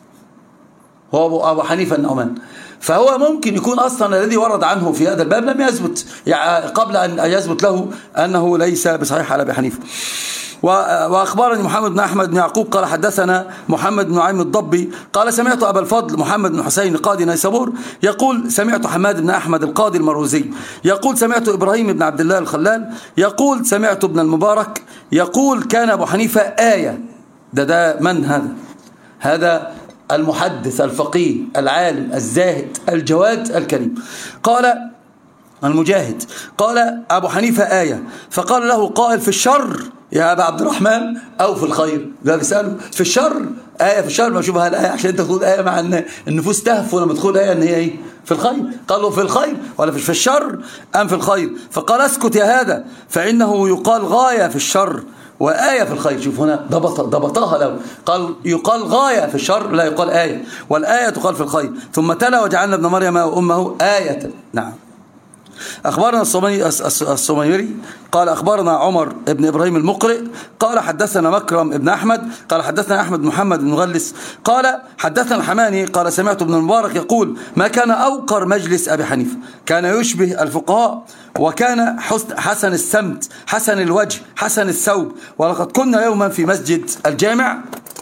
هو أبو حنيفة النعمان. فهو ممكن يكون أصلا الذي ورد عنه في هذا الباب لم يثبت، يعني قبل أن يثبت له أنه ليس بصحيح على أبي حنيفة. وأخبرني محمد بن أحمد بن يعقوب قال حدثنا محمد بن نعيم الضبي قال سمعت أبا الفضل محمد بن حسين قاضي نيسابور يقول سمعت حماد بن أحمد القاضي المروزي يقول سمعت إبراهيم بن عبد الله الخلال يقول سمعت ابن المبارك يقول كان أبو حنيفة آية. ده من هذا المحدث الفقيه العالم الزاهد الجواد الكريم. قال المجاهد قال أبو حنيفة آية، فقال له قائل في الشر يا أبا عبد الرحمن أو في الخير؟ ده بيسأله في الشر آية، في الشر ما أشوفها الآية عشان أنت تقول آية مع أن النفوس تهف ولما تقول آية أن هي إيه؟ في الخير. قال له في الخير ولا في الشر أم في الخير؟ فقال اسكت يا هذا فإنه يقال غاية في الشر وآية في الخير. شوف هنا ضبطها له، قال يقال غاية في الشر لا يقال آية، والآية تقال في الخير. ثم تلا وجعلنا ابن مريم وأمه آية. نعم. أخبرنا الصميري قال أخبرنا عمر بن إبراهيم المقرئ قال حدثنا مكرم ابن أحمد قال حدثنا أحمد محمد بن مغلس قال حدثنا الحماني قال سمعت ابن المبارك يقول ما كان أوقر مجلس أبي حنيفة، كان يشبه الفقهاء وكان حسن السمت حسن الوجه حسن الثوب. ولقد كنا يوما في مسجد الجامع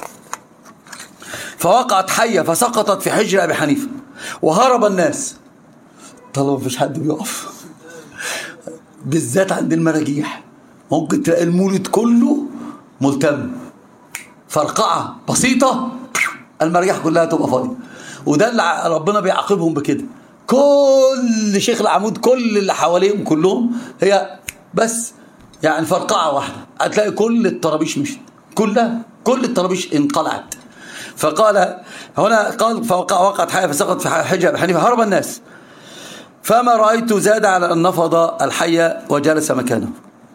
فوقعت حية فسقطت في حجر أبي حنيفة وهرب الناس. طالما مفيش حد بيقف بالذات عند المراجيح ممكن تلاقي المولد كله ملتم، فرقعة بسيطة المراجيح كلها تبقى فاضية. وده اللي ربنا بيعاقبهم بكده. كل شيخ العمود كل اللي حواليهم كلهم هي بس يعني فرقعة واحدة هتلاقي كل الطرابيش مشت كلها، كل الطرابيش انقلعت. فقال هنا قال فوقعت حية فسقط في حجر أبي حنيفة هرب الناس فما رأيت زاد على أن نفض الحية وجلس مكانه.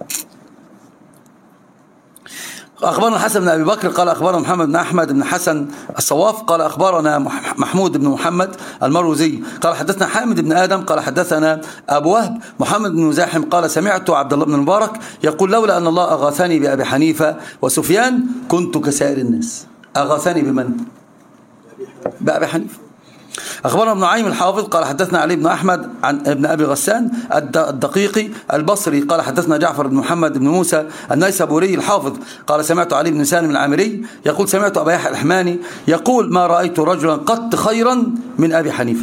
أخبرنا الحسن بن أبي بكر قال أخبرنا محمد بن أحمد بن حسن الصواف قال أخبرنا محمود بن محمد المروزي قال حدثنا حامد بن آدم قال حدثنا أبو وهب محمد بن مزاحم قال سمعت عبد الله بن المبارك يقول لولا أن الله أغاثني بأبي حنيفة وسفيان كنت كسائر الناس. أغاثني بمن؟ بأبي حنيفة. أخبرنا ابن نعيم الحافظ قال حدثنا علي بن أحمد عن ابن أبي غسان الدقيقي البصري قال حدثنا جعفر بن محمد بن موسى النيسابوري الحافظ قال سمعت علي بن سالم العامري يقول سمعت أبا يحيى الحماني يقول ما رأيت رجلا قط خيرا من أبي حنيفة.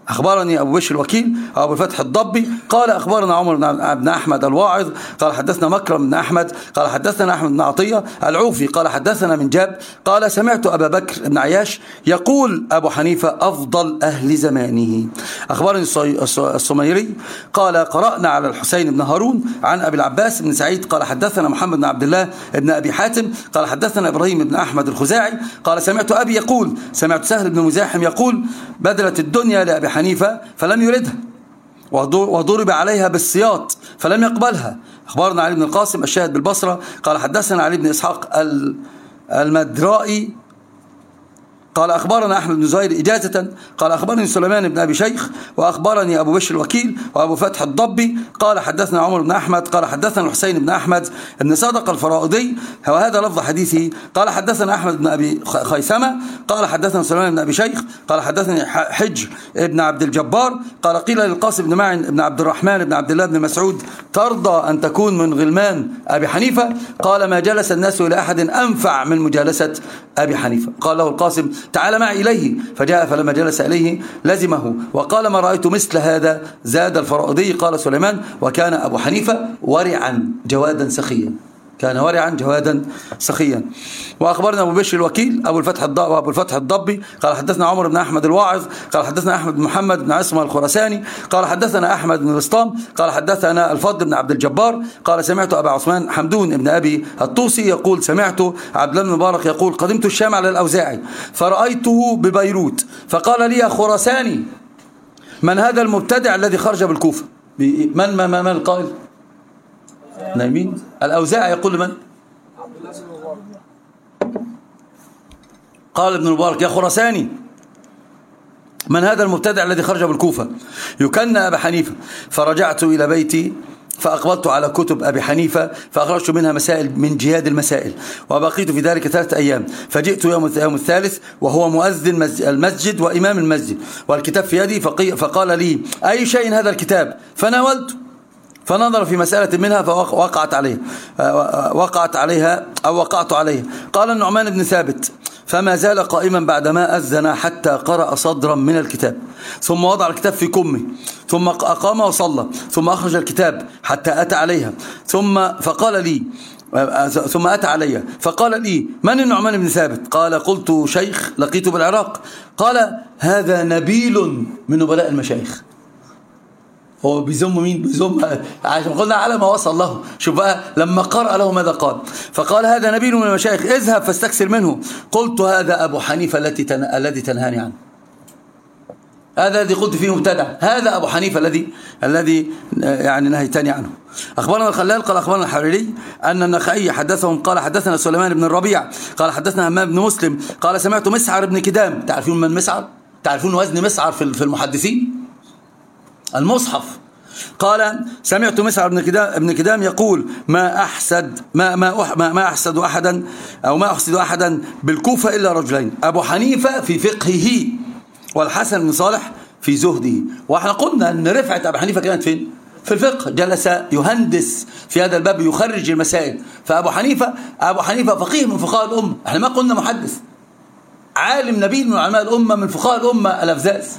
أخبرني أبو بشر الوكيل أبو الفتح الضبي قال أخبرنا عمر بن أحمد الواعظ قال حدثنا مكرم بن أحمد قال حدثنا أحمد بن عطية العوفي قال حدثنا من جاب قال سمعت أبا بكر بن عياش يقول أبو حنيفة أفضل أهل زمانه. أخبرني الصميري قال قرأنا على الحسين بن هارون عن أبي العباس بن سعيد قال حدثنا محمد بن عبد الله بن أبي حاتم قال حدثنا إبراهيم بن أحمد الخزاعي قال سمعت أبي يقول سمعت سهل بن مزاحم يقول بذلت الدنيا لأبي حنيفة فلم يردها وضرب عليها بالسياط فلم يقبلها. أخبرنا علي بن القاسم الشاهد بالبصرة قال حدثنا علي بن إسحاق المدرائي قال أخبرنا أحمد بن زهير إجازة قال أخبرني سليمان بن أبي شيخ وأخبرني أبو بشر الوكيل وأبو فتح الضبي قال حدثنا عمر بن أحمد قال حدثنا الحسين بن أحمد بن صدق الفرائضي وهذا لفظ حديثه قال حدثنا أحمد بن أبي خيثمة قال حدثنا سليمان بن أبي شيخ قال حدثني حجر بن عبد الجبار قال قيل للقاسم بن معن بن عبد الرحمن بن عبد الله بن مسعود ترضى أن تكون من غلمان أبي حنيفة قال ما جلس الناس إلى أحد أنفع من مجالسة أبي حنيفة. قال له القاسم تعال معي إليه فجاء فلما جلس إليه لزمه وقال ما رأيت مثل هذا. زاد الفرائضي قال سليمان وكان أبو حنيفة ورعا جوادا سخيا كان ورعا جوادا سخيا. وأخبرنا أبو بشر الوكيل أبو الفتح الضبي قال حدثنا عمر بن أحمد الواعظ قال حدثنا أحمد بن محمد بن عصمة الخراساني قال حدثنا أحمد بن بسطام قال حدثنا الفضل بن عبد الجبار قال سمعت أبا عثمان حمدون بن أبي الطوسي يقول سمعت عبد الله بن مبارك يقول قدمت الشام على الأوزاعي فرأيته ببيروت فقال لي يا خراساني من هذا المبتدع الذي خرج بالكوفة؟ من القائل؟ نايمين. الأوزاعي يقول لمن؟ قال ابن المبارك يا خراساني من هذا المبتدع الذي خرج بالكوفة يكنى أبا حنيفة. فرجعت إلى بيتي فأقبلت على كتب أبي حنيفة فأخرجت منها مسائل من جياد المسائل وبقيت في ذلك 3 أيام فجئت يوم الثالث وهو مؤذن المسجد وإمام المسجد والكتاب في يدي فقال لي أي شيء هذا الكتاب فناولته فنظر في مسألة منها فوقعت عليها قال النعمان بن ثابت فما زال قائما بعدما أذن حتى قرأ صدرا من الكتاب ثم وضع الكتاب في كمه ثم أقام وصلى ثم أخرج الكتاب حتى أتى عليها ثم أتى علي فقال لي من النعمان بن ثابت؟ قال قلت شيخ لقيته بالعراق. قال هذا نبيل من نبلاء المشايخ. هو بيزم مين؟ بيزم عشان قلنا على ما وصل له. شوف بقى لما قرأ له ماذا قال. فقال هذا نبيل من المشايخ اذهب فاستكثر منه. قلت هذا أبو حنيفة الذي تنهاني عنه. هذا الذي قلت فيه مبتدع. هذا أبو حنيفة الذي يعني نهيتني عنه. أخبرنا الخلال قال أخبرنا الحريري أن النخعي حدثهم قال حدثنا سليمان بن الربيع قال حدثنا همام بن مسلم قال سمعت مسعر بن كدام. تعرفون من مسعر؟ تعرفون وزن مسعر في المحدثين؟ المصحف. قال سمعت مسعر بن كدام يقول ما أحسد أحدا أو ما أحسد أحدا بالكوفة إلا رجلين أبو حنيفة في فقهه والحسن بن صالح في زهده. وإحنا قلنا أن رفعة أبو حنيفة كانت فين؟ في الفقه. جلس يهندس في هذا الباب يخرج المسائل. فأبو حنيفة فقيه من فقهاء الأمة. احنا ما قلنا محدث، عالم نبيل من علماء الأمة من فقهاء الأمة الأفزاز.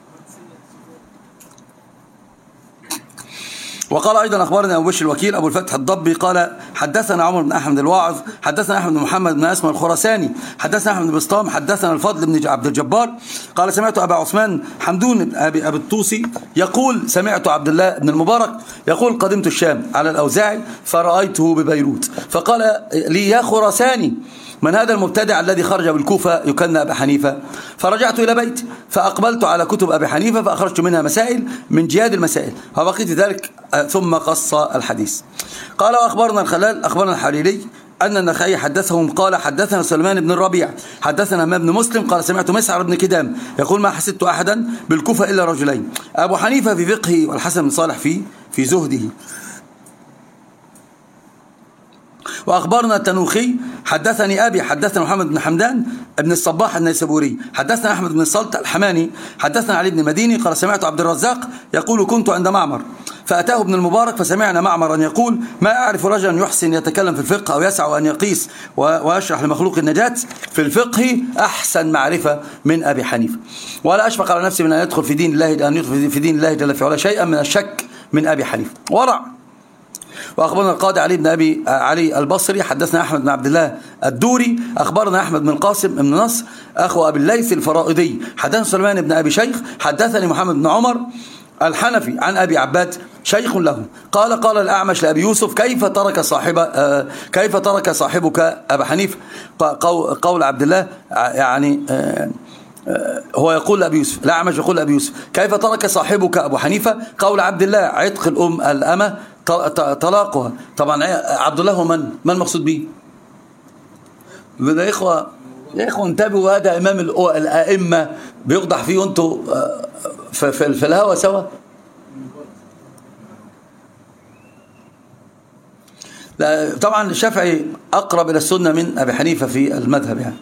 وقال أيضا أخبرنا أبو بشر الوكيل أبو الفتح الضبي قال حدثنا عمر بن أحمد الواعظ حدثنا أحمد بن محمد بن أسمى الخراساني حدثنا أحمد بن بسطام حدثنا الفضل بن عبد الجبار قال سمعت أبا عثمان حمدون أبي الطوسي يقول سمعت عبد الله بن المبارك يقول قدمت الشام على الأوزاعي فرأيته ببيروت فقال لي يا خراساني من هذا المبتدع الذي خرج بالكوفة يكنى أبا حنيفة. فرجعت إلى بيتي فأقبلت على كتب أبي حنيفة فأخرجت منها مسائل من جياد المسائل وبقيت ذلك ثم قص الحديث. قال وأخبرنا الخلال أخبرنا الحريري أن النخعي حدثهم قال حدثنا سليمان بن الربيع حدثنا همام بن مسلم قال سمعت مسعر بن كدام يقول ما حسدت أحدا بالكوفة إلا رجلين أبو حنيفة في فقهه والحسن بن صالح في زهده. وأخبرنا التنوخي حدثني أبي حدثنا محمد بن حمدان ابن الصباح النيسابوري حدثنا أحمد بن الصلت الحماني حدثنا علي بن المديني قال سمعت عبد الرزاق يقول كنت عند معمر فأتاه ابن المبارك فسمعنا معمرا يقول ما أعرف رجلا يحسن يتكلم في الفقه أو يسعى أن يقيس ويشرح لمخلوق النجاة في الفقه أحسن معرفة من أبي حنيفة، ولا أشفق على نفسي من أن يدخل في دين الله جل في علا شيئا من الشك من أبي حنيفة ورع. وأخبرنا القاضي علي بن أبي علي البصري حدثنا أحمد بن عبد الله الدوري أخبرنا أحمد بن القاسم بن نصر أخو أبي الليث الفرائضي حدثنا سليمان بن أبي شيخ حدثني محمد بن عمر الحنفي عن أبي عباد شيخ له قال الأعمش لأبي يوسف كيف ترك صاحبك أبا حنيفة؟ قول عبد الله يعني هو يقول لأبي يوسف، الأعمش يقول لأبي يوسف كيف ترك صاحبك أبو حنيفة؟ قول عبد الله عتق الأمة طلاقها. طبعا عبد الله هو من المقصود به؟ يا إخوة انتبهوا، هذا إمام الأئمة بيقضح فيه وانتوا في الهوى سوا. طبعا الشافعي أقرب إلى السنة من أبي حنيفة في المذهب يعني.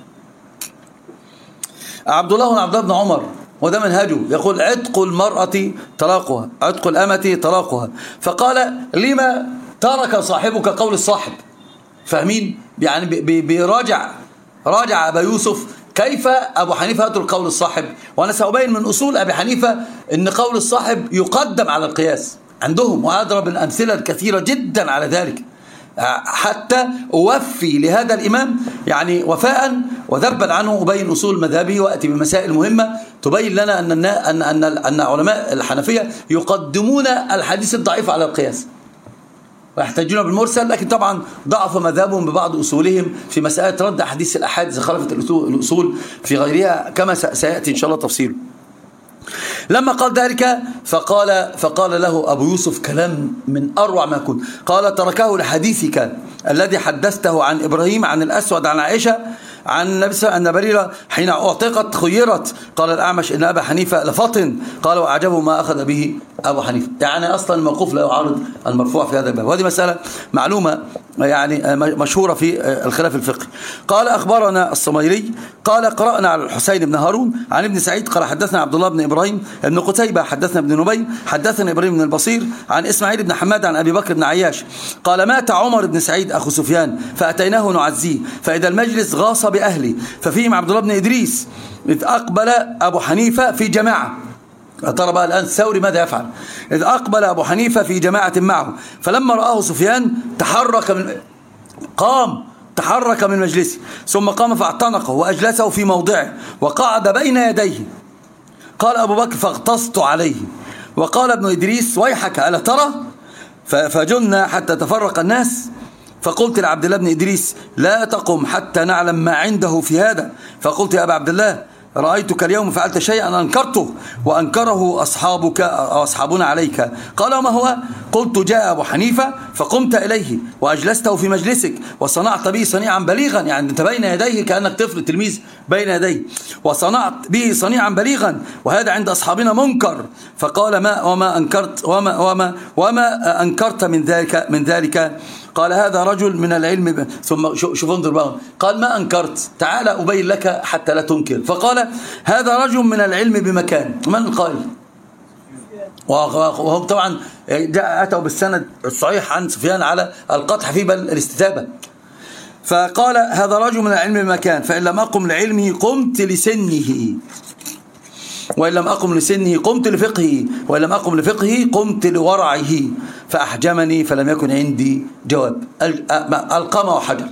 عبد الله بن عمر وده منهجه يقول عتق المرأة طلاقها، عتق الأمة طلاقها، فقال لما ترك صاحبك قول الصاحب؟ فاهمين يعني؟ راجع أبا يوسف كيف أبو حنيفة يترك قول الصاحب. وأنا سأبين من أصول أبي حنيفة أن قول الصاحب يقدم على القياس عندهم، وأضرب الأمثلة الكثيرة جدا على ذلك حتى أوفي لهذا الإمام يعني وفاء وذبا عنه، أبين أصول مذهبه وأتي بمسائل مهمة تبين لنا أن علماء الحنفية يقدمون الحديث الضعيف على القياس ويحتاجون بالمرسل، لكن طبعا ضعف مذهبهم ببعض أصولهم في مسألة رد أحاديث الأحاد إذا خالفت الأصول في غيرها كما سيأتي إن شاء الله تفصيله. لما قال ذلك فقال له أبو يوسف كلام من أروع ما يكون، قال تركه لحديثك الذي حدثته عن إبراهيم عن الأسود عن عائشة عن النبي صلى الله عليه وسلم أن بريرة حين أعتقت خيرت. قال الأعمش إن أبا حنيفة لفطن، قال وأعجبه ما أخذ به أبو حنيفة. يعني أصلا الموقوف لا يعارض المرفوع في هذا الباب، وهذه مسألة معلومة يعني مشهورة في الخلاف الفقهي. قال أخبرنا الصميري قال قرأنا على الحسين بن هارون عن ابن سعيد قال حدثنا عبد الله بن إبراهيم ابن قتيبة حدثنا ابن نبي حدثنا إبراهيم بن البصير عن إسماعيل بن حماد عن أبي بكر بن عياش قال مات عمر بن سعيد أخو سفيان فأتيناه نعزيه فإذا المجلس غاص بأهلي ففيهم عبد الله بن إدريس إذ أقبل أبو حنيفة في جماعة. ترى بقى الآن الثوري ماذا يفعل؟ إذ أقبل أبو حنيفة في جماعة معه فلما رآه سفيان تحرك من مجلسه ثم قام فاعتنقه وأجلسه في موضعه وقعد بين يديه. قال أبو بكر فاغتصت عليه وقال ابن إدريس ويحك ألا ترى؟ فجلنا حتى تفرق الناس فقلت لعبد الله بن إدريس لا تقم حتى نعلم ما عنده في هذا. فقلت يا أبا عبد الله رأيتك اليوم فعلت شيئا أنكرته وأنكره أصحابك أو أصحابنا عليك. قال وما هو؟ قلت جاء أبو حنيفة فقمت إليه وأجلسته في مجلسك وصنعت به صنيعا بليغا، يعني أنت بين يديه كأنك طفل تلميذ بين يديه، وصنعت به صنيعا بليغا وهذا عند أصحابنا منكر. فقال ما وما أنكرت من ذلك؟ قال هذا رجل من العلم ثم شوف انظر بقى، قال ما أنكرت تعال أبين لك حتى لا تنكر. فقال هذا رجل من العلم بمكان. من القائل؟ وهم طبعا أتوا بالسند الصحيح عن سفيان على القطع فيه بل الاستتابة. فقال هذا رجل من العلم بمكان فإن لم أقم لعلمه قمت لسنه وإن لم أقم لسنه قمت لفقهه وإن لم أقم لفقهه قمت لورعه فأحجمني فلم يكن عندي جواب. القمة وحجر.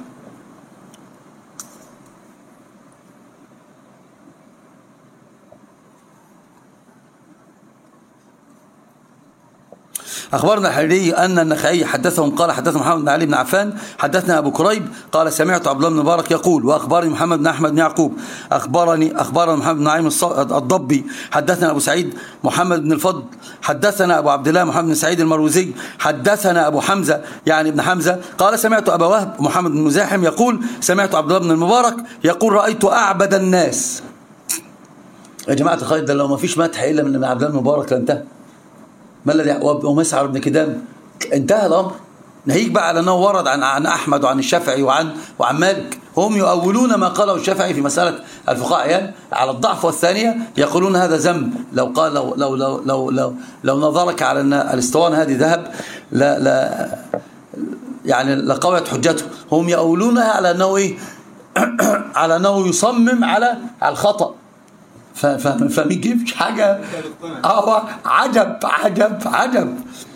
أخبرنا الحريري أن النخعي حدثهم قال حدثنا محمد بن علي بن عفان حدثنا أبو كريب قال سمعت عبد الله بن مبارك يقول وأخبرني محمد بن أحمد بن يعقوب أخبرنا محمد بن نعيم الضبي حدثنا أبو سعيد محمد بن الفضل حدثنا أبو عبد الله محمد بن سعيد المروزي حدثنا أبو حمزة يعني ابن حمزة قال سمعت أبا وهب محمد بن مزاحم يقول سمعت عبد الله بن المبارك يقول رأيت أعبد الناس. يا جماعة الخير ده لو ما فيش مدح إلا من عبد الله بن المبارك لانتهى. ما الذي ومسعر بن كدام انتهى الأمر. ناهيك بقى على أنه ورد عن أحمد وعن الشافعي وعن مالك. هم يؤولون ما قاله الشافعي في مسألة الفقهاء عيان على الضعف، والثانية يقولون هذا ذنب. لو قال لو نظرك على أن الاسطوانة هذه ذهب لا يعني لقويت حجته. هم يؤولونها على أنه إيه على أنه يصمم على الخطأ. فما يجيبش حاجة. عجب.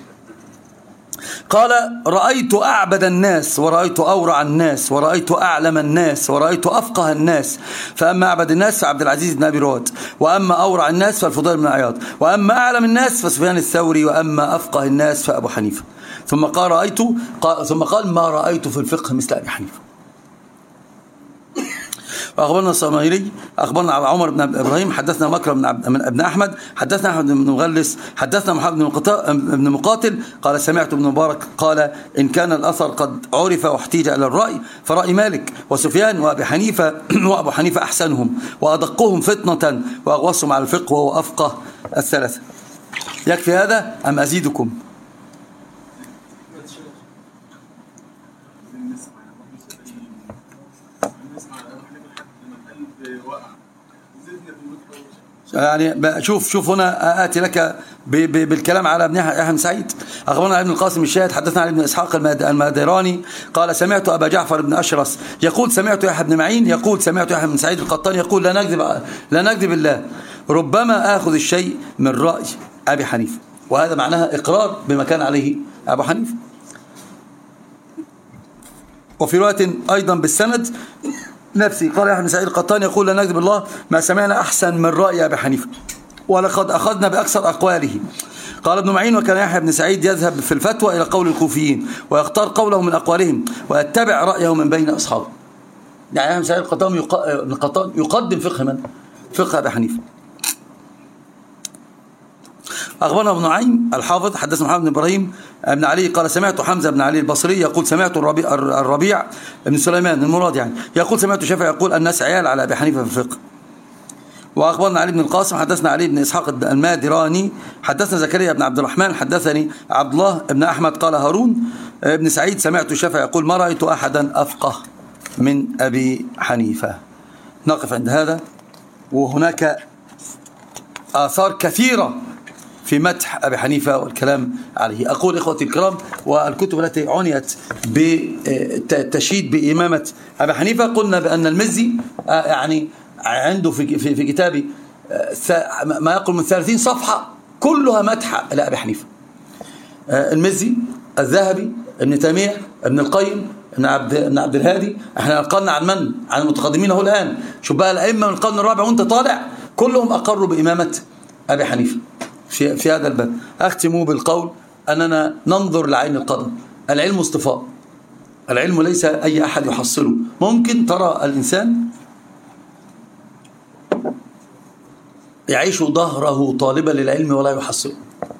قال رأيت أعبد الناس ورأيت أورع الناس ورأيت أعلم الناس ورأيت أفقه الناس، فأما أعبد الناس فعبد العزيز بن أبي رواد، وأما أورع الناس فالفضيل بن عياض، وأما أعلم الناس فسفيان الثوري، وأما أفقه الناس فأبو حنيفة. ثم قال ما رأيت في الفقه مثل أبي حنيفة. وأخبرنا الصميري أخبرنا عمر بن إبراهيم حدثنا مكرم بن أحمد حدثنا أحمد بن مغلس حدثنا محمد بن مقاتل قال سمعت ابن مبارك قال إن كان الأثر قد عرف واحتيج إلى الرأي فرأي مالك وسفيان وأبو حنيفة أحسنهم وأدقهم فتنة وأغوصهم على الفقه وهو أفقه الثلاثة. يكفي هذا أم أزيدكم؟ يعني شوف هنا آتي لك بالكلام على ابن يحيى بن سعيد. أخبرنا ابن القاسم الشاهد حدثنا عن ابن إسحاق المادراني قال سمعت أبا جعفر بن أشرس يقول سمعت يحيى بن معين يقول سمعت يحيى بن سعيد القطان يقول لا نكذب الله ربما آخذ الشيء من رأي أبي حنيفة، وهذا معناها إقرار بما كان عليه أبو حنيفة. وفي رواية أيضا بالسند نفسي قال يحيى بن سعيد القطان يقول لا نكذب الله ما سمعنا أحسن من رأي أبي حنيفة ولقد أخذنا بأكثر أقواله. قال ابن معين وكان يحيى بن سعيد يذهب في الفتوى إلى قول الكوفيين ويختار قوله من أقوالهم ويتبع رأيه من بين أصحابه. يعني يحيى بن سعيد القطان يقدم فقه من؟ فقه أبي حنيفة. أخبرنا ابن نعيم الحافظ حدثنا محمد بن إبراهيم بن علي قال سمعت حمزة بن علي البصري يقول سمعت الربيع بن سليمان المراد يعني يقول سمعت الشافعي يقول الناس عيال على أبي حنيفة في الفقه. وأخبرنا علي بن القاسم حدثنا علي بن إسحاق المادراني حدثنا زكريا بن عبد الرحمن حدثني عبد الله بن أحمد قال هارون بن سعيد سمعت الشافعي يقول ما رأيت أحدا أفقه من أبي حنيفة. نقف عند هذا، وهناك آثار كثيرة في مدح أبي حنيفة والكلام عليه. أقول إخوتي الكرام والكتب التي عنيت بالتشييد بإمامة أبي حنيفة قلنا بأن المزي يعني عنده في كتابه ما يقل من 30 صفحة كلها مدح لأبي حنيفة. المزي، الذهبي، ابن تيمية، ابن القيم، ابن عبد الهادي. احنا نقلنا عن المتقدمين اهو الآن. شوف بقى الأئمة من القرن الرابع وانت طالع كلهم أقروا بإمامة أبي حنيفة في هذا الباب. أختم بالقول أننا ننظر لعين القدر. العلم اصطفاء، العلم ليس أي أحد يحصله. ممكن ترى الإنسان يعيش ظهره طالبا للعلم ولا يحصله،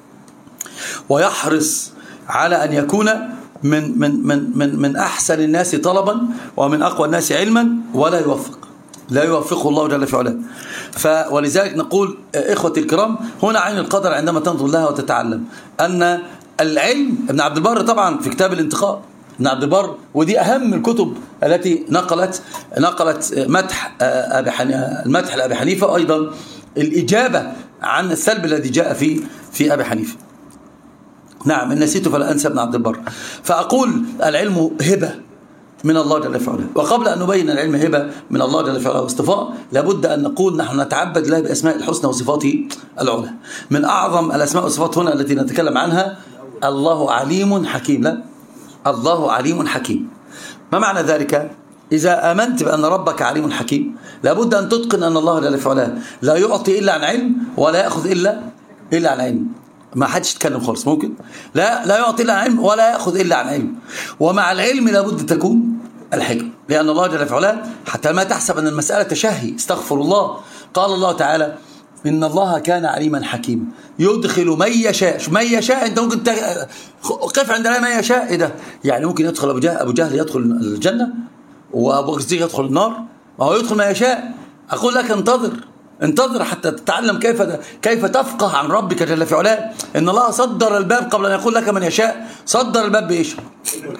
ويحرص على أن يكون من أحسن الناس طلبا ومن أقوى الناس علما ولا يوفقه الله جل في علاه. ولذلك نقول إخوتي الكرام هنا عين القدر عندما تنظر لها وتتعلم أن العلم. ابن عبد البر طبعا في كتاب الانتقاء، ابن عبد البر ودي أهم الكتب التي نقلت المدح لأبي حنيفة، أيضا الإجابة عن السلب الذي جاء في أبي حنيفة. نعم إن نسيت فلا أنسى ابن عبد البر. فأقول العلم هبة من الله جل في علاه، وقبل أن نبين العلم هبة من الله جل في علاه واصطفاء لابد أن نقول نحن نتعبد الله بأسماء الحسنى وصفاته العلى. من أعظم الأسماء والصفات هنا التي نتكلم عنها الله عليم حكيم. لا، الله عليم حكيم. ما معنى ذلك؟ إذا آمنت بأن ربك عليم حكيم لابد أن تتقن أن الله جل في علاه لا يعطي إلا عن علم ولا يأخذ إلا عن علم. ما حدش يتكلم خالص ممكن لا يعطي إلا عن علم ولا يأخذ إلا عن علم. ومع العلم لابد تكون الحكمة، لأن الله جل في علاه حتى ما تحسب أن المسألة تشهي، استغفر الله. قال الله تعالى إن الله كان عليما حكيما يدخل من يشاء. أنت ممكن قف عند لا من يشاء. إيه ده؟ يعني ممكن يدخل أبو جهل يدخل الجنة وأبو بكر الصديق يدخل النار، وهو يدخل ما يشاء. أقول لك انتظر حتى تتعلم كيف تفقه عن ربك جل في علاه. إن الله صدر الباب قبل أن يقول لك من يشاء، صدر الباب بإيش؟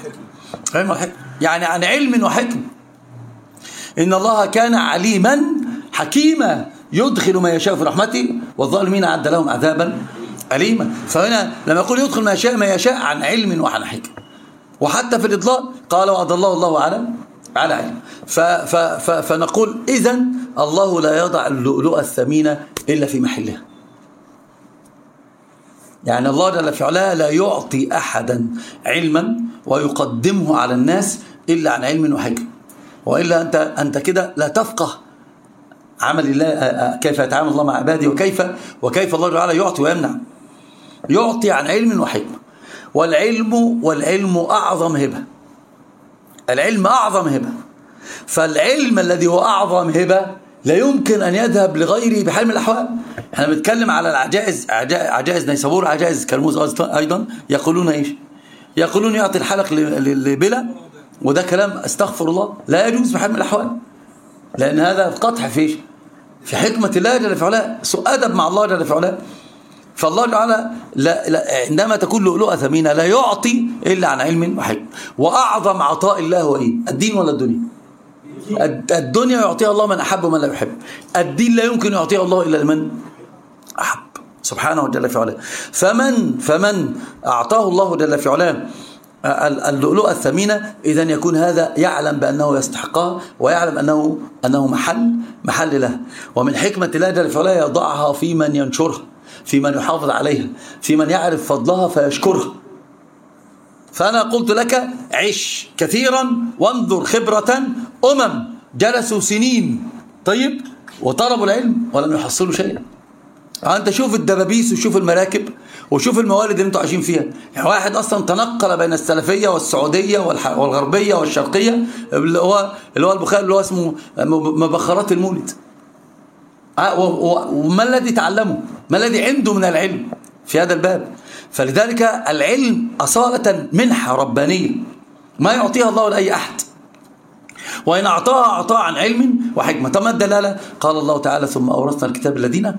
علم وحكمة، يعني عن علم وحكمة. إن الله كان عليما حكيما يدخل ما يشاء في رحمته والظالمين أعد لهم عذابا أليما. فهنا لما يقول يدخل ما يشاء عن علم وعن حكمة. وحتى في الإضلال قال وأضل الله على علم. فنقول إذن الله لا يضع اللؤلؤة الثمينة إلا في محلها. يعني الله جل في علاه لا يعطي أحدا علما ويقدمه على الناس إلا عن علم وحكمة، وإلا أنت كده لا تفقه عمل الله، كيف يتعامل الله مع عباده، وكيف الله تعالى يعطي ويمنع. يعطي عن علم وحكمة. والعلم أعظم هبة. العلم أعظم هبة. فالعلم الذي هو أعظم هبة لا يمكن أن يذهب لغيره بحال من الأحوال. احنا بنتكلم على العجائز، عجائز نيسابور، عجائز كرموز أيضا. يقولون إيش؟ يقولون يعطي الحلق لبلا، وده كلام استغفر الله لا يجوز بحال من الأحوال، لأن هذا قطع في حكمة الله جل في علاه، سوء أدب مع الله جل في علاه. فالله تعالى عندما تكون لؤلؤة ثمينة لا يعطي إلا عن علم وحكمة. وأعظم عطاء الله هو إيه؟ الدين ولا الدنيا؟ الدنيا يعطيها الله من أحب ومن لا يحب. الدين لا يمكن يعطيه الله إلا لمن أحب سبحانه وجل في علاه. فمن أعطاه الله جل في علاه اللؤلؤة الثمينة، إذن يكون هذا يعلم بأنه يستحقها، ويعلم أنه محل له. ومن حكمة الله جل في علاه يضعها في من ينشرها، في من يحافظ عليها، في من يعرف فضلها فيشكرها. فأنا قلت لك عش كثيرا وانظر خبرة جلسوا سنين طيب وطلبوا العلم ولم يحصلوا شيئا. أنت شوف الدبابيس وشوف المراكب وشوف الموارد اللي انتوا عايشين فيها. يعني واحد أصلا تنقل بين السلفية والسعودية والغربية والشرقية، اللي هو البخاري اللي هو اسمه مبخرات المولد. وما الذي تعلمه؟ ما الذي عنده من العلم في هذا الباب؟ فلذلك العلم أصالة منحة ربانية ما يعطيها الله لأي أحد، وإن أعطاها عن علم وحكمة. طب ما الدلالة؟ قال الله تعالى ثم أورثنا الكتاب الذين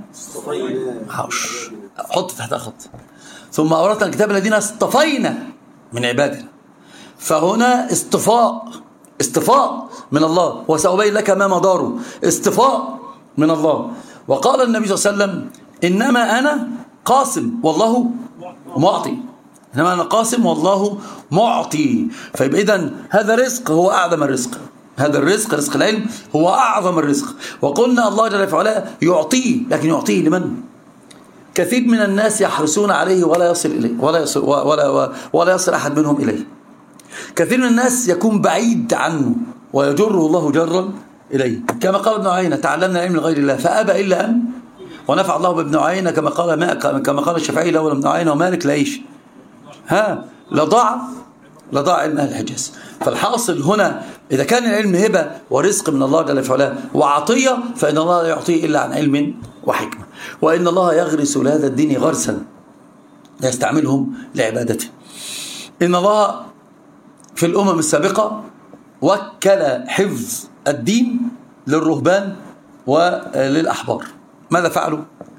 حط تحت خط، ثم أورثنا الكتاب الذين اصطفينا من عبادنا. فهنا اصطفاء من الله، وسأبين لك ما مداره. اصطفاء من الله. وقال النبي صلى الله عليه وسلم إنما أنا قاسم والله معطي. إنما أنا قاسم والله معطي. فيبقى إذن هذا رزق هو أعظم الرزق. هذا الرزق، رزق العلم، هو أعظم الرزق. وقلنا الله جل وعلا يعطيه، لكن يعطيه لمن؟ كثير من الناس يحرصون عليه ولا يصل إليه، ولا يصل أحد منهم إليه. كثير من الناس يكون بعيد عنه ويجره الله جرا إليه، كما قال ابن عيينة تعلمنا العلم لغير الله فأبى إلا أن ونفع الله بابن عيينة، كما قال الشافعي لولا ابن عيينة ومالك لعيش لضاع علم أهل الحجاز. فالحاصل هنا إذا كان العلم هبة ورزق من الله جل وعلا وعطية، فإن الله لا يعطيه إلا عن علم وحكمة. وإن الله يغرس لهذا الدين غرسا يستعملهم لعبادته. إن الله في الأمم السابقة وكل حفظ الدين للرهبان وللأحبار. ماذا فعلوا؟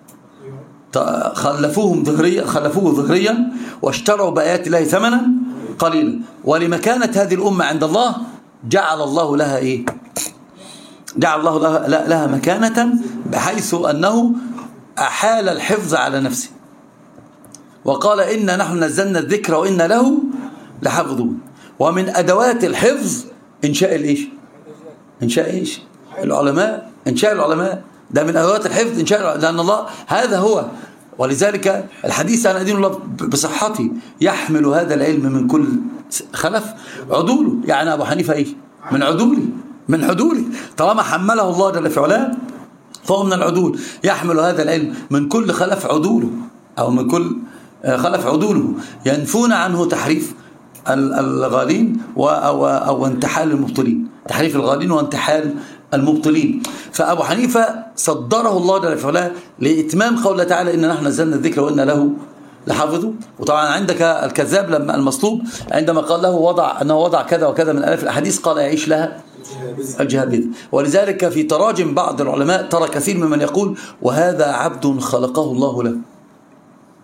خلفوه ظهريا واشتروا بآيات الله ثمنا قليلا. ولمكانة هذه الأمة عند الله جعل الله لها إيه؟ جعل الله لها مكانة، بحيث أنه أحال الحفظ على نفسه وقال إنا نحن نزلنا الذكر وإنا له لحافظون. ومن أدوات الحفظ إنشاء الإيش؟ إنشاء إيش؟ العلماء. إنشاء العلماء ده من أدوات الحفظ، إنشاء، لأن الله هذا هو. ولذلك الحديث عن أدين الله بصحته يحمل هذا العلم من كل خلف عدوله. يعني أبو حنيفة إيش؟ من عدولي طالما حمله الله جل في علاه فهو من العدول. يحمل هذا العلم من كل خلف عدوله، أو من كل خلف عدوله، ينفون عنه تحريف الغالين أو انتحال المبطلين، تحريف الغالين وانتحال المبطلين. فأبو حنيفة صدره الله جل في علاه لإتمام قوله تعالى إن نحن نزلنا الذكر وإنا له لحافظه. وطبعا عندك الكذاب لما المصلوب عندما قال له أنه وضع كذا وكذا من آلاف الأحاديث قال يعيش لها الجهاد بذل. ولذلك في تراجم بعض العلماء ترى كثير ممن يقول وهذا عبد خلقه الله له.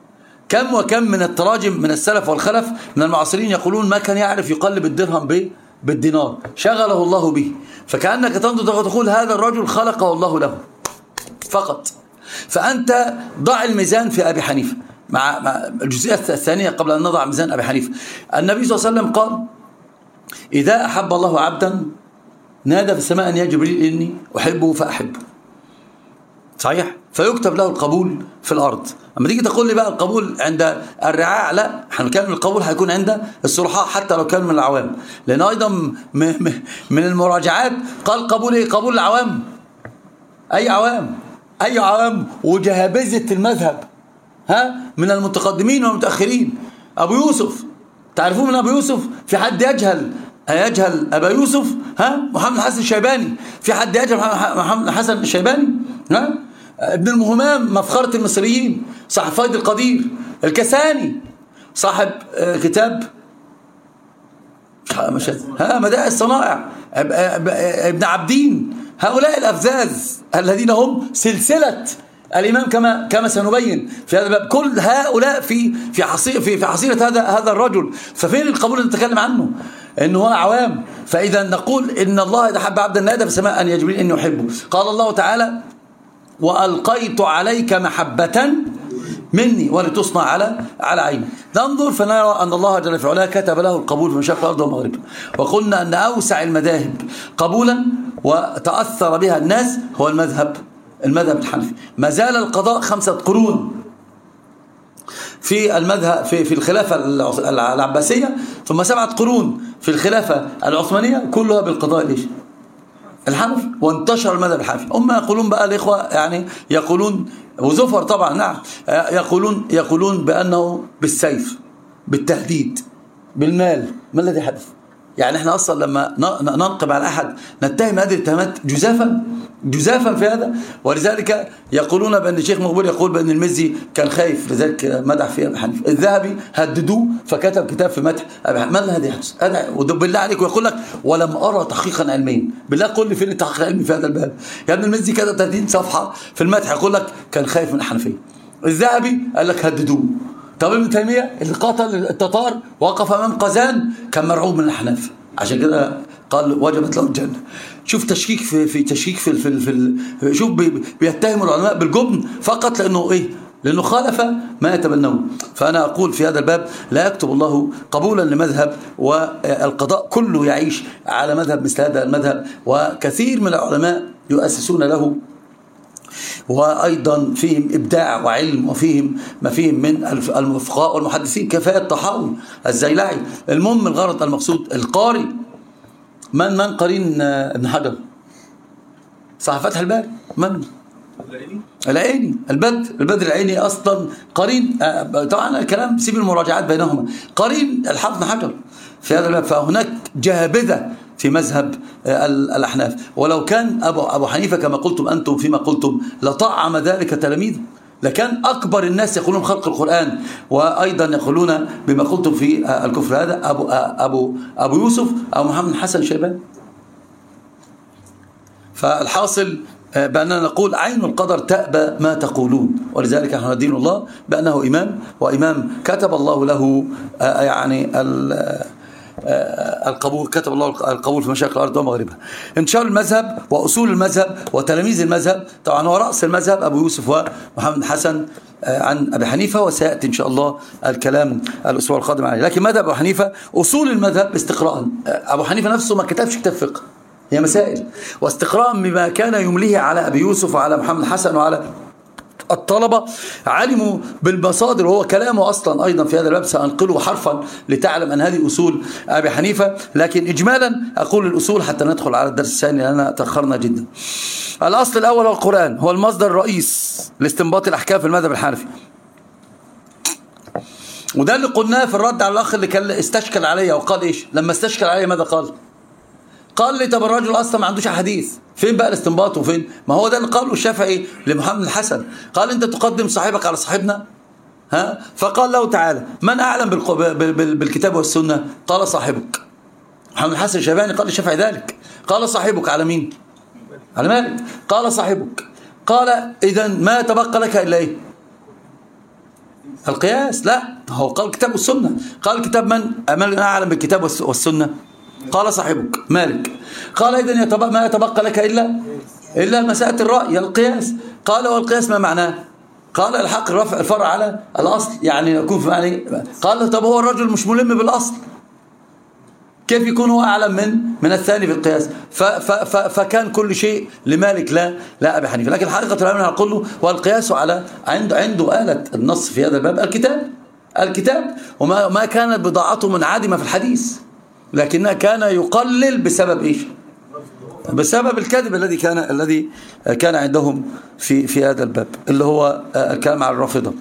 كم وكم من التراجم من السلف والخلف من المعاصرين يقولون ما كان يعرف يقلب الدرهم بالدينار، شغله الله به. فكأنك تنظر تقول هذا الرجل خلقه الله له فقط. فأنت ضع الميزان في أبي حنيفة مع الجزئية الثانية قبل أن نضع ميزان أبي حنيفة. النبي صلى الله عليه وسلم قال إذا أحب الله عبدا نادى في السماء أن يا جبريل إني أحبه فأحبه، صحيح؟ فيكتب له القبول في الأرض. أما تيجي تقول لي بقى القبول عند الرعاع، لا، هنتكلم القبول هيكون عند الصلحاء حتى لو كانوا من العوام، لأن أيضا من المراجعات قال قبول إيه؟ قبول العوام. أي عوام؟ أي عوام وجهابزة المذهب، ها، من المتقدمين والمتأخرين. أبو يوسف، تعرفون من أبو يوسف؟ في حد يجهل أبا يوسف؟ ها، محمد حسن الشيباني. في حد يجهل محمد حسن الشيباني؟ ها، ابن المهمام مفخرة المصريين، صاحب فيض القدير. الكساني صاحب كتاب مدائن الصنائع. ابن عبدين. هؤلاء الأفزاز الذين هم سلسلة الإمام كما سنبين في هذا الباب. كل هؤلاء في حصيلة هذا الرجل. ففين القبول اللي نتكلم عنه؟ إنه هو عوام. فإذا نقول إن الله إذا حب عبدا نادى في السماء أن يا جبريل إني أحبه. قال الله تعالى وألقيت عليك محبة مني ولتصنع على عيني. ننظر فنرى أن الله جل في علاه كتب له القبول في مشارق الأرض ومغربها. وقلنا أن أوسع المذاهب قبولا وتأثر بها الناس هو المذهب الحنفي. ما زال القضاء 5 قرون في المذهب في الخلافة العباسية، ثم 7 قرون في الخلافة العثمانية، كلها بالقضاء ليش؟ الحنفي. وانتشر المذهب الحنفي. هم يقولون بقى الإخوة يعني يقولون وزفر طبعا، نعم، يقولون بأنه بالسيف، بالتهديد، بالمال. ما الذي حدث؟ يعني احنا اصلا لما ننقب على احد نتهم هذه الاتهامات جزافا في هذا. ولذلك يقولون بان الشيخ مقبول يقول بان المزي كان خايف، لذلك مدح فيه ابي حنيفه. الذهبي هددوه فكتب كتاب في مدح ابي حنيفه. ما الذي يحدث؟ بالله عليك، ويقول لك ولم ارى تحقيقا علميا. بالله قل لي فين التحقيق العلمي في هذا الباب؟ يا ابن المزي كتب 30 صفحه في المدح يقول لك كان خايف من الحنفيه. الذهبي قال لك هددوه. طب ابن تيمية اللي قاتل التتار وقف امام قزان كان مرعوب من الاحناف، عشان كده قال وجبت له الجنه. شوف تشكيك في تشكيك في شوف بيتهم العلماء بالجبن فقط لانه خالف ما يتبنون. فانا اقول في هذا الباب لا يكتب الله قبولا لمذهب والقضاء كله يعيش على مذهب مثل هذا المذهب، وكثير من العلماء يؤسسون له، وأيضا فيهم إبداع وعلم، وفيهم ما فيهم من الفقهاء والمحدثين كفاية الطحاوي، الزيلعي. المهم الغرض المقصود القاري. من قرين ابن حجر؟ صاحب فتح الباري. من؟ العيني. البدر العيني أصلا قرين، طبعا الكلام سيب المراجعات بينهما، قرين الحافظ ابن حجر في هذا الباب. فهناك جهابذة في مذهب الأحناف. ولو كان أبو حنيفة كما قلتم أنتم فيما قلتم لطعم ذلك تلاميذه، لكان أكبر الناس يقولون خلق القرآن، وأيضا يقولون بما قلتم في الكفر. هذا أبو يوسف أو محمد حسن الشيباني. فالحاصل بأننا نقول عين القدر تأبى ما تقولون، ولذلك نحن ندين الله بأنه إمام، وإمام كتب الله له يعني القبول، كتب الله القبول في مشارق الأرض ومغربها. انتشار المذهب وأصول المذهب وتلاميذ المذهب. طبعا هو رأس المذهب أبو يوسف ومحمد حسن عن أبي حنيفة، وسيأتي إن شاء الله الكلام الأسبوع القادم عليه. لكن مذهب أبو حنيفة أصول المذهب استقراء. أبو حنيفة نفسه ما كتبش كتاب فقه، هي مسائل، واستقراء بما كان يمليه على أبي يوسف وعلى محمد حسن وعلى الطلبة. علموا بالمصادر، وهو كلامه أصلا أيضا في هذا الباب سأنقله حرفا لتعلم أن هذه أصول أبي حنيفة. لكن إجمالا أقول الأصول حتى ندخل على الدرس الثاني لأننا تأخرنا جدا. الأصل الأول هو القرآن، هو المصدر الرئيس لاستنباط الأحكام في المذهب الحنفي. وده اللي قلناه في الرد على الأخ اللي كان استشكل عليه وقال إيش لما استشكل عليه؟ ماذا قال لي طب الراجل اصلا ما عندوش احاديث، فين بقى الاستنباط وفين؟ ما هو ده اللي قاله الشافعي لمحمد الحسن، قال انت تقدم صاحبك على صاحبنا، ها؟ فقال له تعالى من اعلم بالكتاب والسنه؟ قال صاحبك. محمد الحسن الشيباني قال للشافعي ذلك، قال صاحبك على مين؟ على مالك. قال صاحبك. قال اذا ما يتبقى لك الا ايه؟ القياس لا، هو قال الكتاب والسنة. قال الكتاب من أعلم بالكتاب والسنة؟ قال صاحبك مالك. قال إذن ما يتبقى لك إلا مسألة الرأي القياس. قال والقياس ما معناه؟ قال الحق رفع الفرع على الأصل، يعني يكون في معنى. قال طب هو الرجل مش ملم بالأصل، كيف يكون هو أعلم من الثاني في القياس؟ فكان كل شيء لمالك لا أبي حنيفة. لكن حقيقة الأمر هنقول له والقياس على عنده آلة النص في هذا الباب الكتاب وما كانت بضاعته منعدمة في الحديث، لكنها كان يقلل بسبب إيش؟ بسبب الكذب الذي كان عندهم في هذا الباب اللي هو الكلام على الرافضة.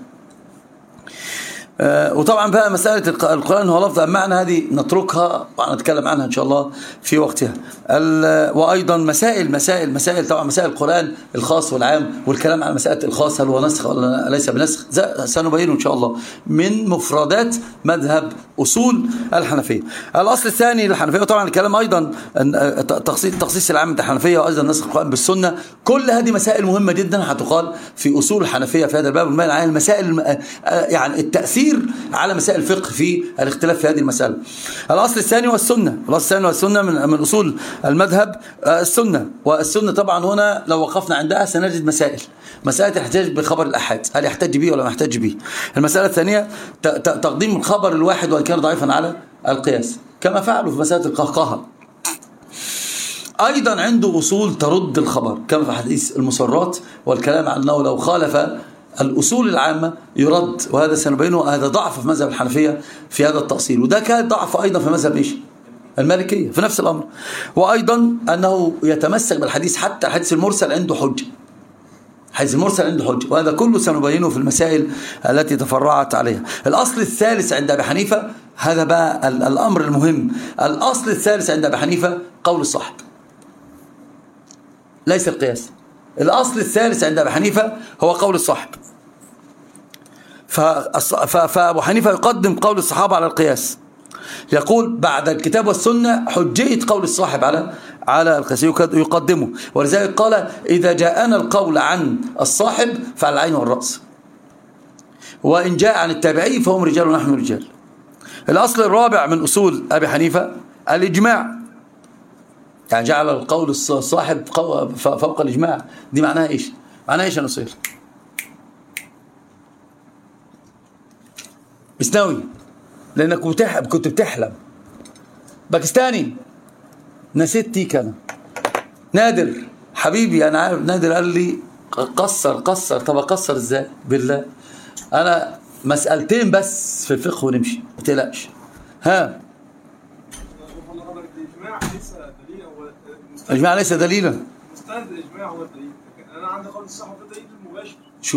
وطبعا بقى مسألة القرآن هو لفظ أم معنى، هذه نتركها ونتكلم عنها إن شاء الله في وقتها. وأيضا مسائل طبعا مسائل القرآن الخاص والعام، والكلام على مسألة الخاص هل هو نسخ ولا ليس بنسخ سنبينه إن شاء الله من مفردات مذهب أصول الحنفية. الأصل الثاني للحنفية طبعا الكلام أيضا تخصيص العام الحنفية وأيضا نسخ القرآن بالسنة. كل هذه مسائل مهمة جدا هتقال في أصول الحنفية في هذا الباب. والمال عن المسائل يعني التأثير على مسائل الفقه في الاختلاف في هذه المسألة. الأصل الثاني والسنة من أصول المذهب السنة. والسنة طبعا هنا لو وقفنا عندها سنجد مسائل الاحتجاج بخبر الأحاد، هل يحتج به ولا ما يحتج به. المسألة الثانية تقديم الخبر الواحد وإن كان ضعيفا على القياس كما فعلوا في مسألة القهقهة. أيضا عنده أصول ترد الخبر كما في حديث المسرات، والكلام عن أنه لو خالف الأصول العامة يرد، وهذا سنبينه. هذا ضعف في مذهب الحنفية في هذا التأصيل، وده كان ضعف أيضا في مذهب إيش؟ المالكية في نفس الأمر. وأيضا أنه يتمسك بالحديث حتى الحديث المرسل عنده حجة، حديث المرسل عنده حجة، وهذا كله سنبينه في المسائل التي تفرعت عليها. الأصل الثالث عند أبي حنيفة، هذا بقى الأمر المهم. الأصل الثالث عند أبي حنيفة قول الصاحب ليس القياس. الأصل الثالث عند أبي حنيفة هو قول الصاحب. فأبو حنيفة يقدم قول الصحابة على القياس، يقول بعد الكتاب والسنة حجية قول الصاحب على القياس يقدمه. ولذلك قال إذا جاءنا القول عن الصاحب فعلى العين والرأس، وإن جاء عن التابعي فهم رجال ونحن رجال. الأصل الرابع من أصول أبي حنيفة الإجماع، يعني جعل القول الصاحب فوق الإجماع. دي معناها إيش؟ معناها إيش يا نصير؟ مسناوي لأنك كنت بتحلم. باكستاني نسيت تيك أنا. نادر حبيبي أنا عارف، نادر قال لي قصر. طب أقصر إزاي؟ بالله أنا مسألتين بس في الفقه ونمشي ما تقلقش. ها الإجماع ليس دليلا. مستند الإجماع هو الدليل، لكن أنا عندي قول الصحابة ده دليل مباشر.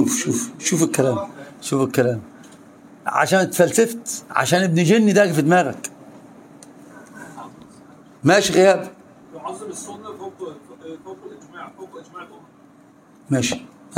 شوف الكلام عشان اتفلسفت، عشان ابن جني ده في دماغك. ماشي غياب يعظم السنة فوق الإجماع، فوق إجماع الأمة. ماشي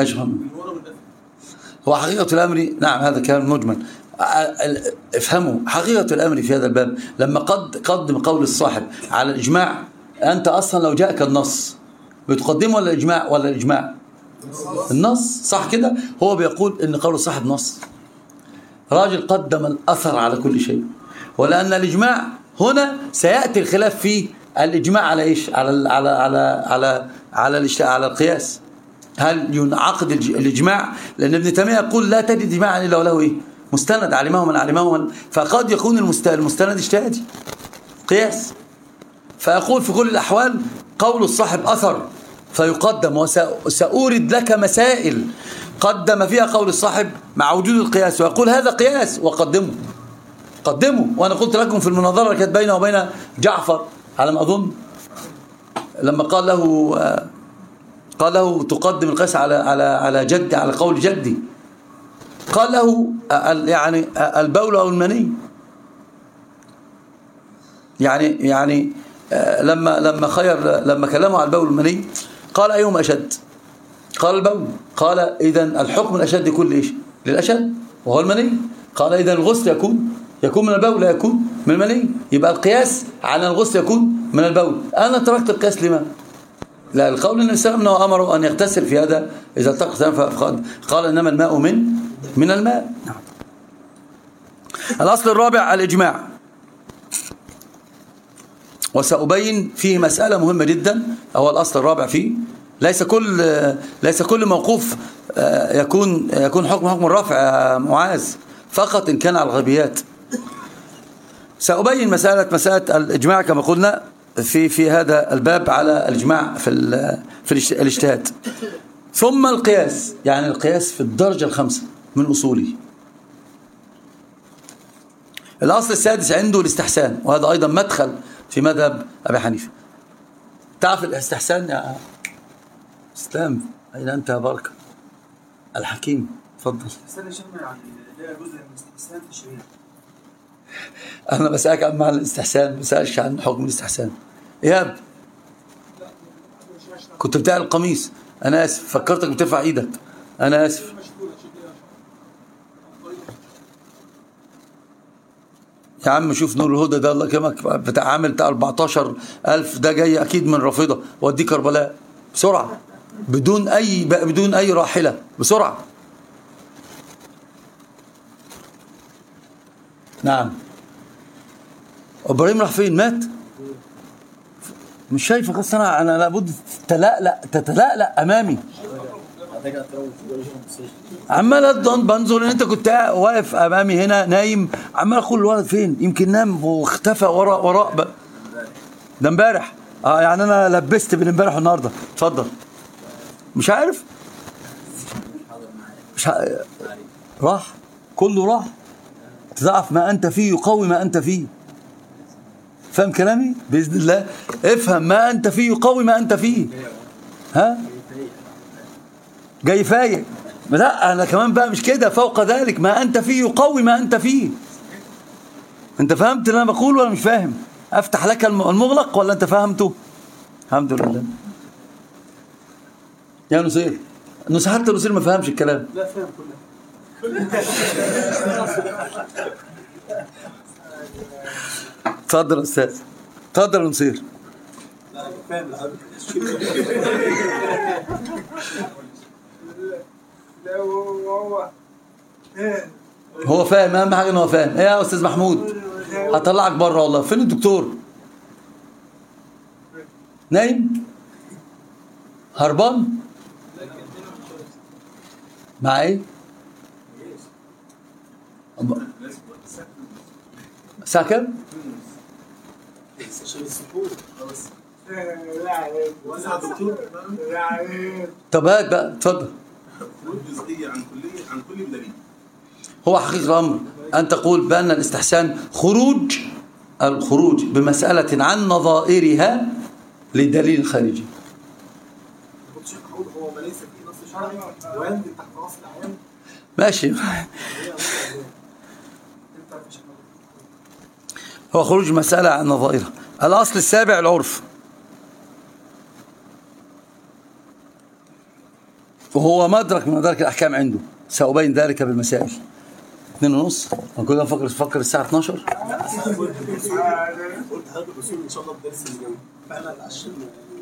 هو حقيقة الأمر. نعم هذا كلام مجمل. افهموا حقيقة الأمر في هذا الباب. لما قدم قول الصاحب على الإجماع، أنت أصلا لو جاءك النص بتقدمه ولا الإجماع؟ النص صح كده. هو بيقول إن قول الصاحب نص، راجل قدم الأثر على كل شيء. ولأن الإجماع هنا سيأتي الخلاف فيه. الإجماع على إيش؟ على القياس. هل ينعقد الإجماع؟ لأن ابن تيمية يقول لا تجد إجماعا إلا وله إيه؟ مستند علمه من علمه. فقد يكون المستند اجتهادي قياس. فيقول في كل الأحوال قول الصاحب أثر فيقدم. وسأورد لك مسائل قدم فيها قول الصاحب مع وجود القياس، ويقول هذا قياس وقدمه. وأنا قلت لكم في المناظرة كانت بينه وبين جعفر على ما أظن، لما قال له تقدم القياس على جدي، على قول جدي. قال له يعني البول أو المني، يعني لما كلمه على البول والمني قال أيهما أشد؟ قال البول. قال إذن الحكم الأشد يكون لإيش؟ للأشد وهو المني. قال إذن الغسل يكون من البول لا يكون من المني. يبقى القياس على الغسل يكون من البول. أنا تركت القياس لما؟ لا، القول النبي صلى الله عليه وسلم أمره أن يغتسل في هذا إذا التقى. قال إنما الماء من الماء. الأصل الرابع الإجماع، وسأبين فيه مسألة مهمة جدا. هو الأصل الرابع فيه ليس كل موقوف يكون حكم الرفع يا معاذ، فقط إن كان على الغيبيات. سأبين مسألة الإجماع كما قلنا في هذا الباب على الإجماع في الاجتهاد. ثم القياس، يعني القياس في الدرجة الخامسة من أصوله. الأصل السادس عنده الاستحسان، وهذا أيضا مدخل في مذهب أبي حنيفة. تعرف الاستحسان يا اسلام؟ أين أنت يا بركة الحكيم؟ تفضل. الاستحسان يا شيخنا يعني ده جزء من الاستحسان في الشريعة. أنا بسألك عن معنى الاستحسان، ما بسألش عن حكم الاستحسان. إيهاب كنت بتاع القميص، أنا آسف، فكرتك بترفع إيدك، أنا آسف. يا عم شوف نور الهدى ده الله يكرمك، بتاع عامل بتاع 14,000 ده جاي أكيد من رافضة، وديه كربلاء بسرعة بدون أي راحلة، بسرعة. نعم. إبراهيم راح فين؟ مات؟ مش شايفك أصل أنا لابد تتلألأ أمامي. عمال بنظر ان انت كنت واقف امامي هنا نايم، عمال اقول الولد فين، يمكن نام واختفى وراء ده امبارح. يعني انا لبست بين امبارح والنهارده. اتفضل. مش عارف راح، كله راح. تضعف ما انت فيه يقوي ما انت فيه. فاهم كلامي؟ باذن الله افهم، ما انت فيه يقوي ما انت فيه. ها جاي فايق؟ لا انا كمان بقى مش كده، فوق ذلك ما انت فيه يقوي ما انت فيه. انت فهمت اللي انا بقوله ولا مش فاهم؟ افتح لك المغلق ولا انت فهمته؟ الحمد لله. يا نصير حتى نصير ما فهمش الكلام. لا فاهم كله. اتفضل يا استاذ، اتفضل يا نصير. لا فاهم. هو فاهم، اهم حاجه ان هو فاهم. ايه يا استاذ محمود؟ هطلعك بره والله. فين الدكتور؟ نايم؟ هربان؟ مع ايه؟ الساعه كام؟ طب هات بقى، اتفضل. جزئية عن كل بدليل. هو حقيقة الأمر أن تقول بأن الاستحسان الخروج بمسألة عن نظائرها لدليل خارجي. هو ما ليس فيه نص شرعي ويندل تحت اصل عام. ماشي. هو خروج مسألة عن نظائرها. الأصل السابع العرف، وهو مدرك من مدارك الأحكام عنده. سأبين ذلك بالمسائل. 2:30. أنا كنت أفكر الساعة 12. قلت هذا الرسول إن شاء الله بدرس الجو فعلا عشان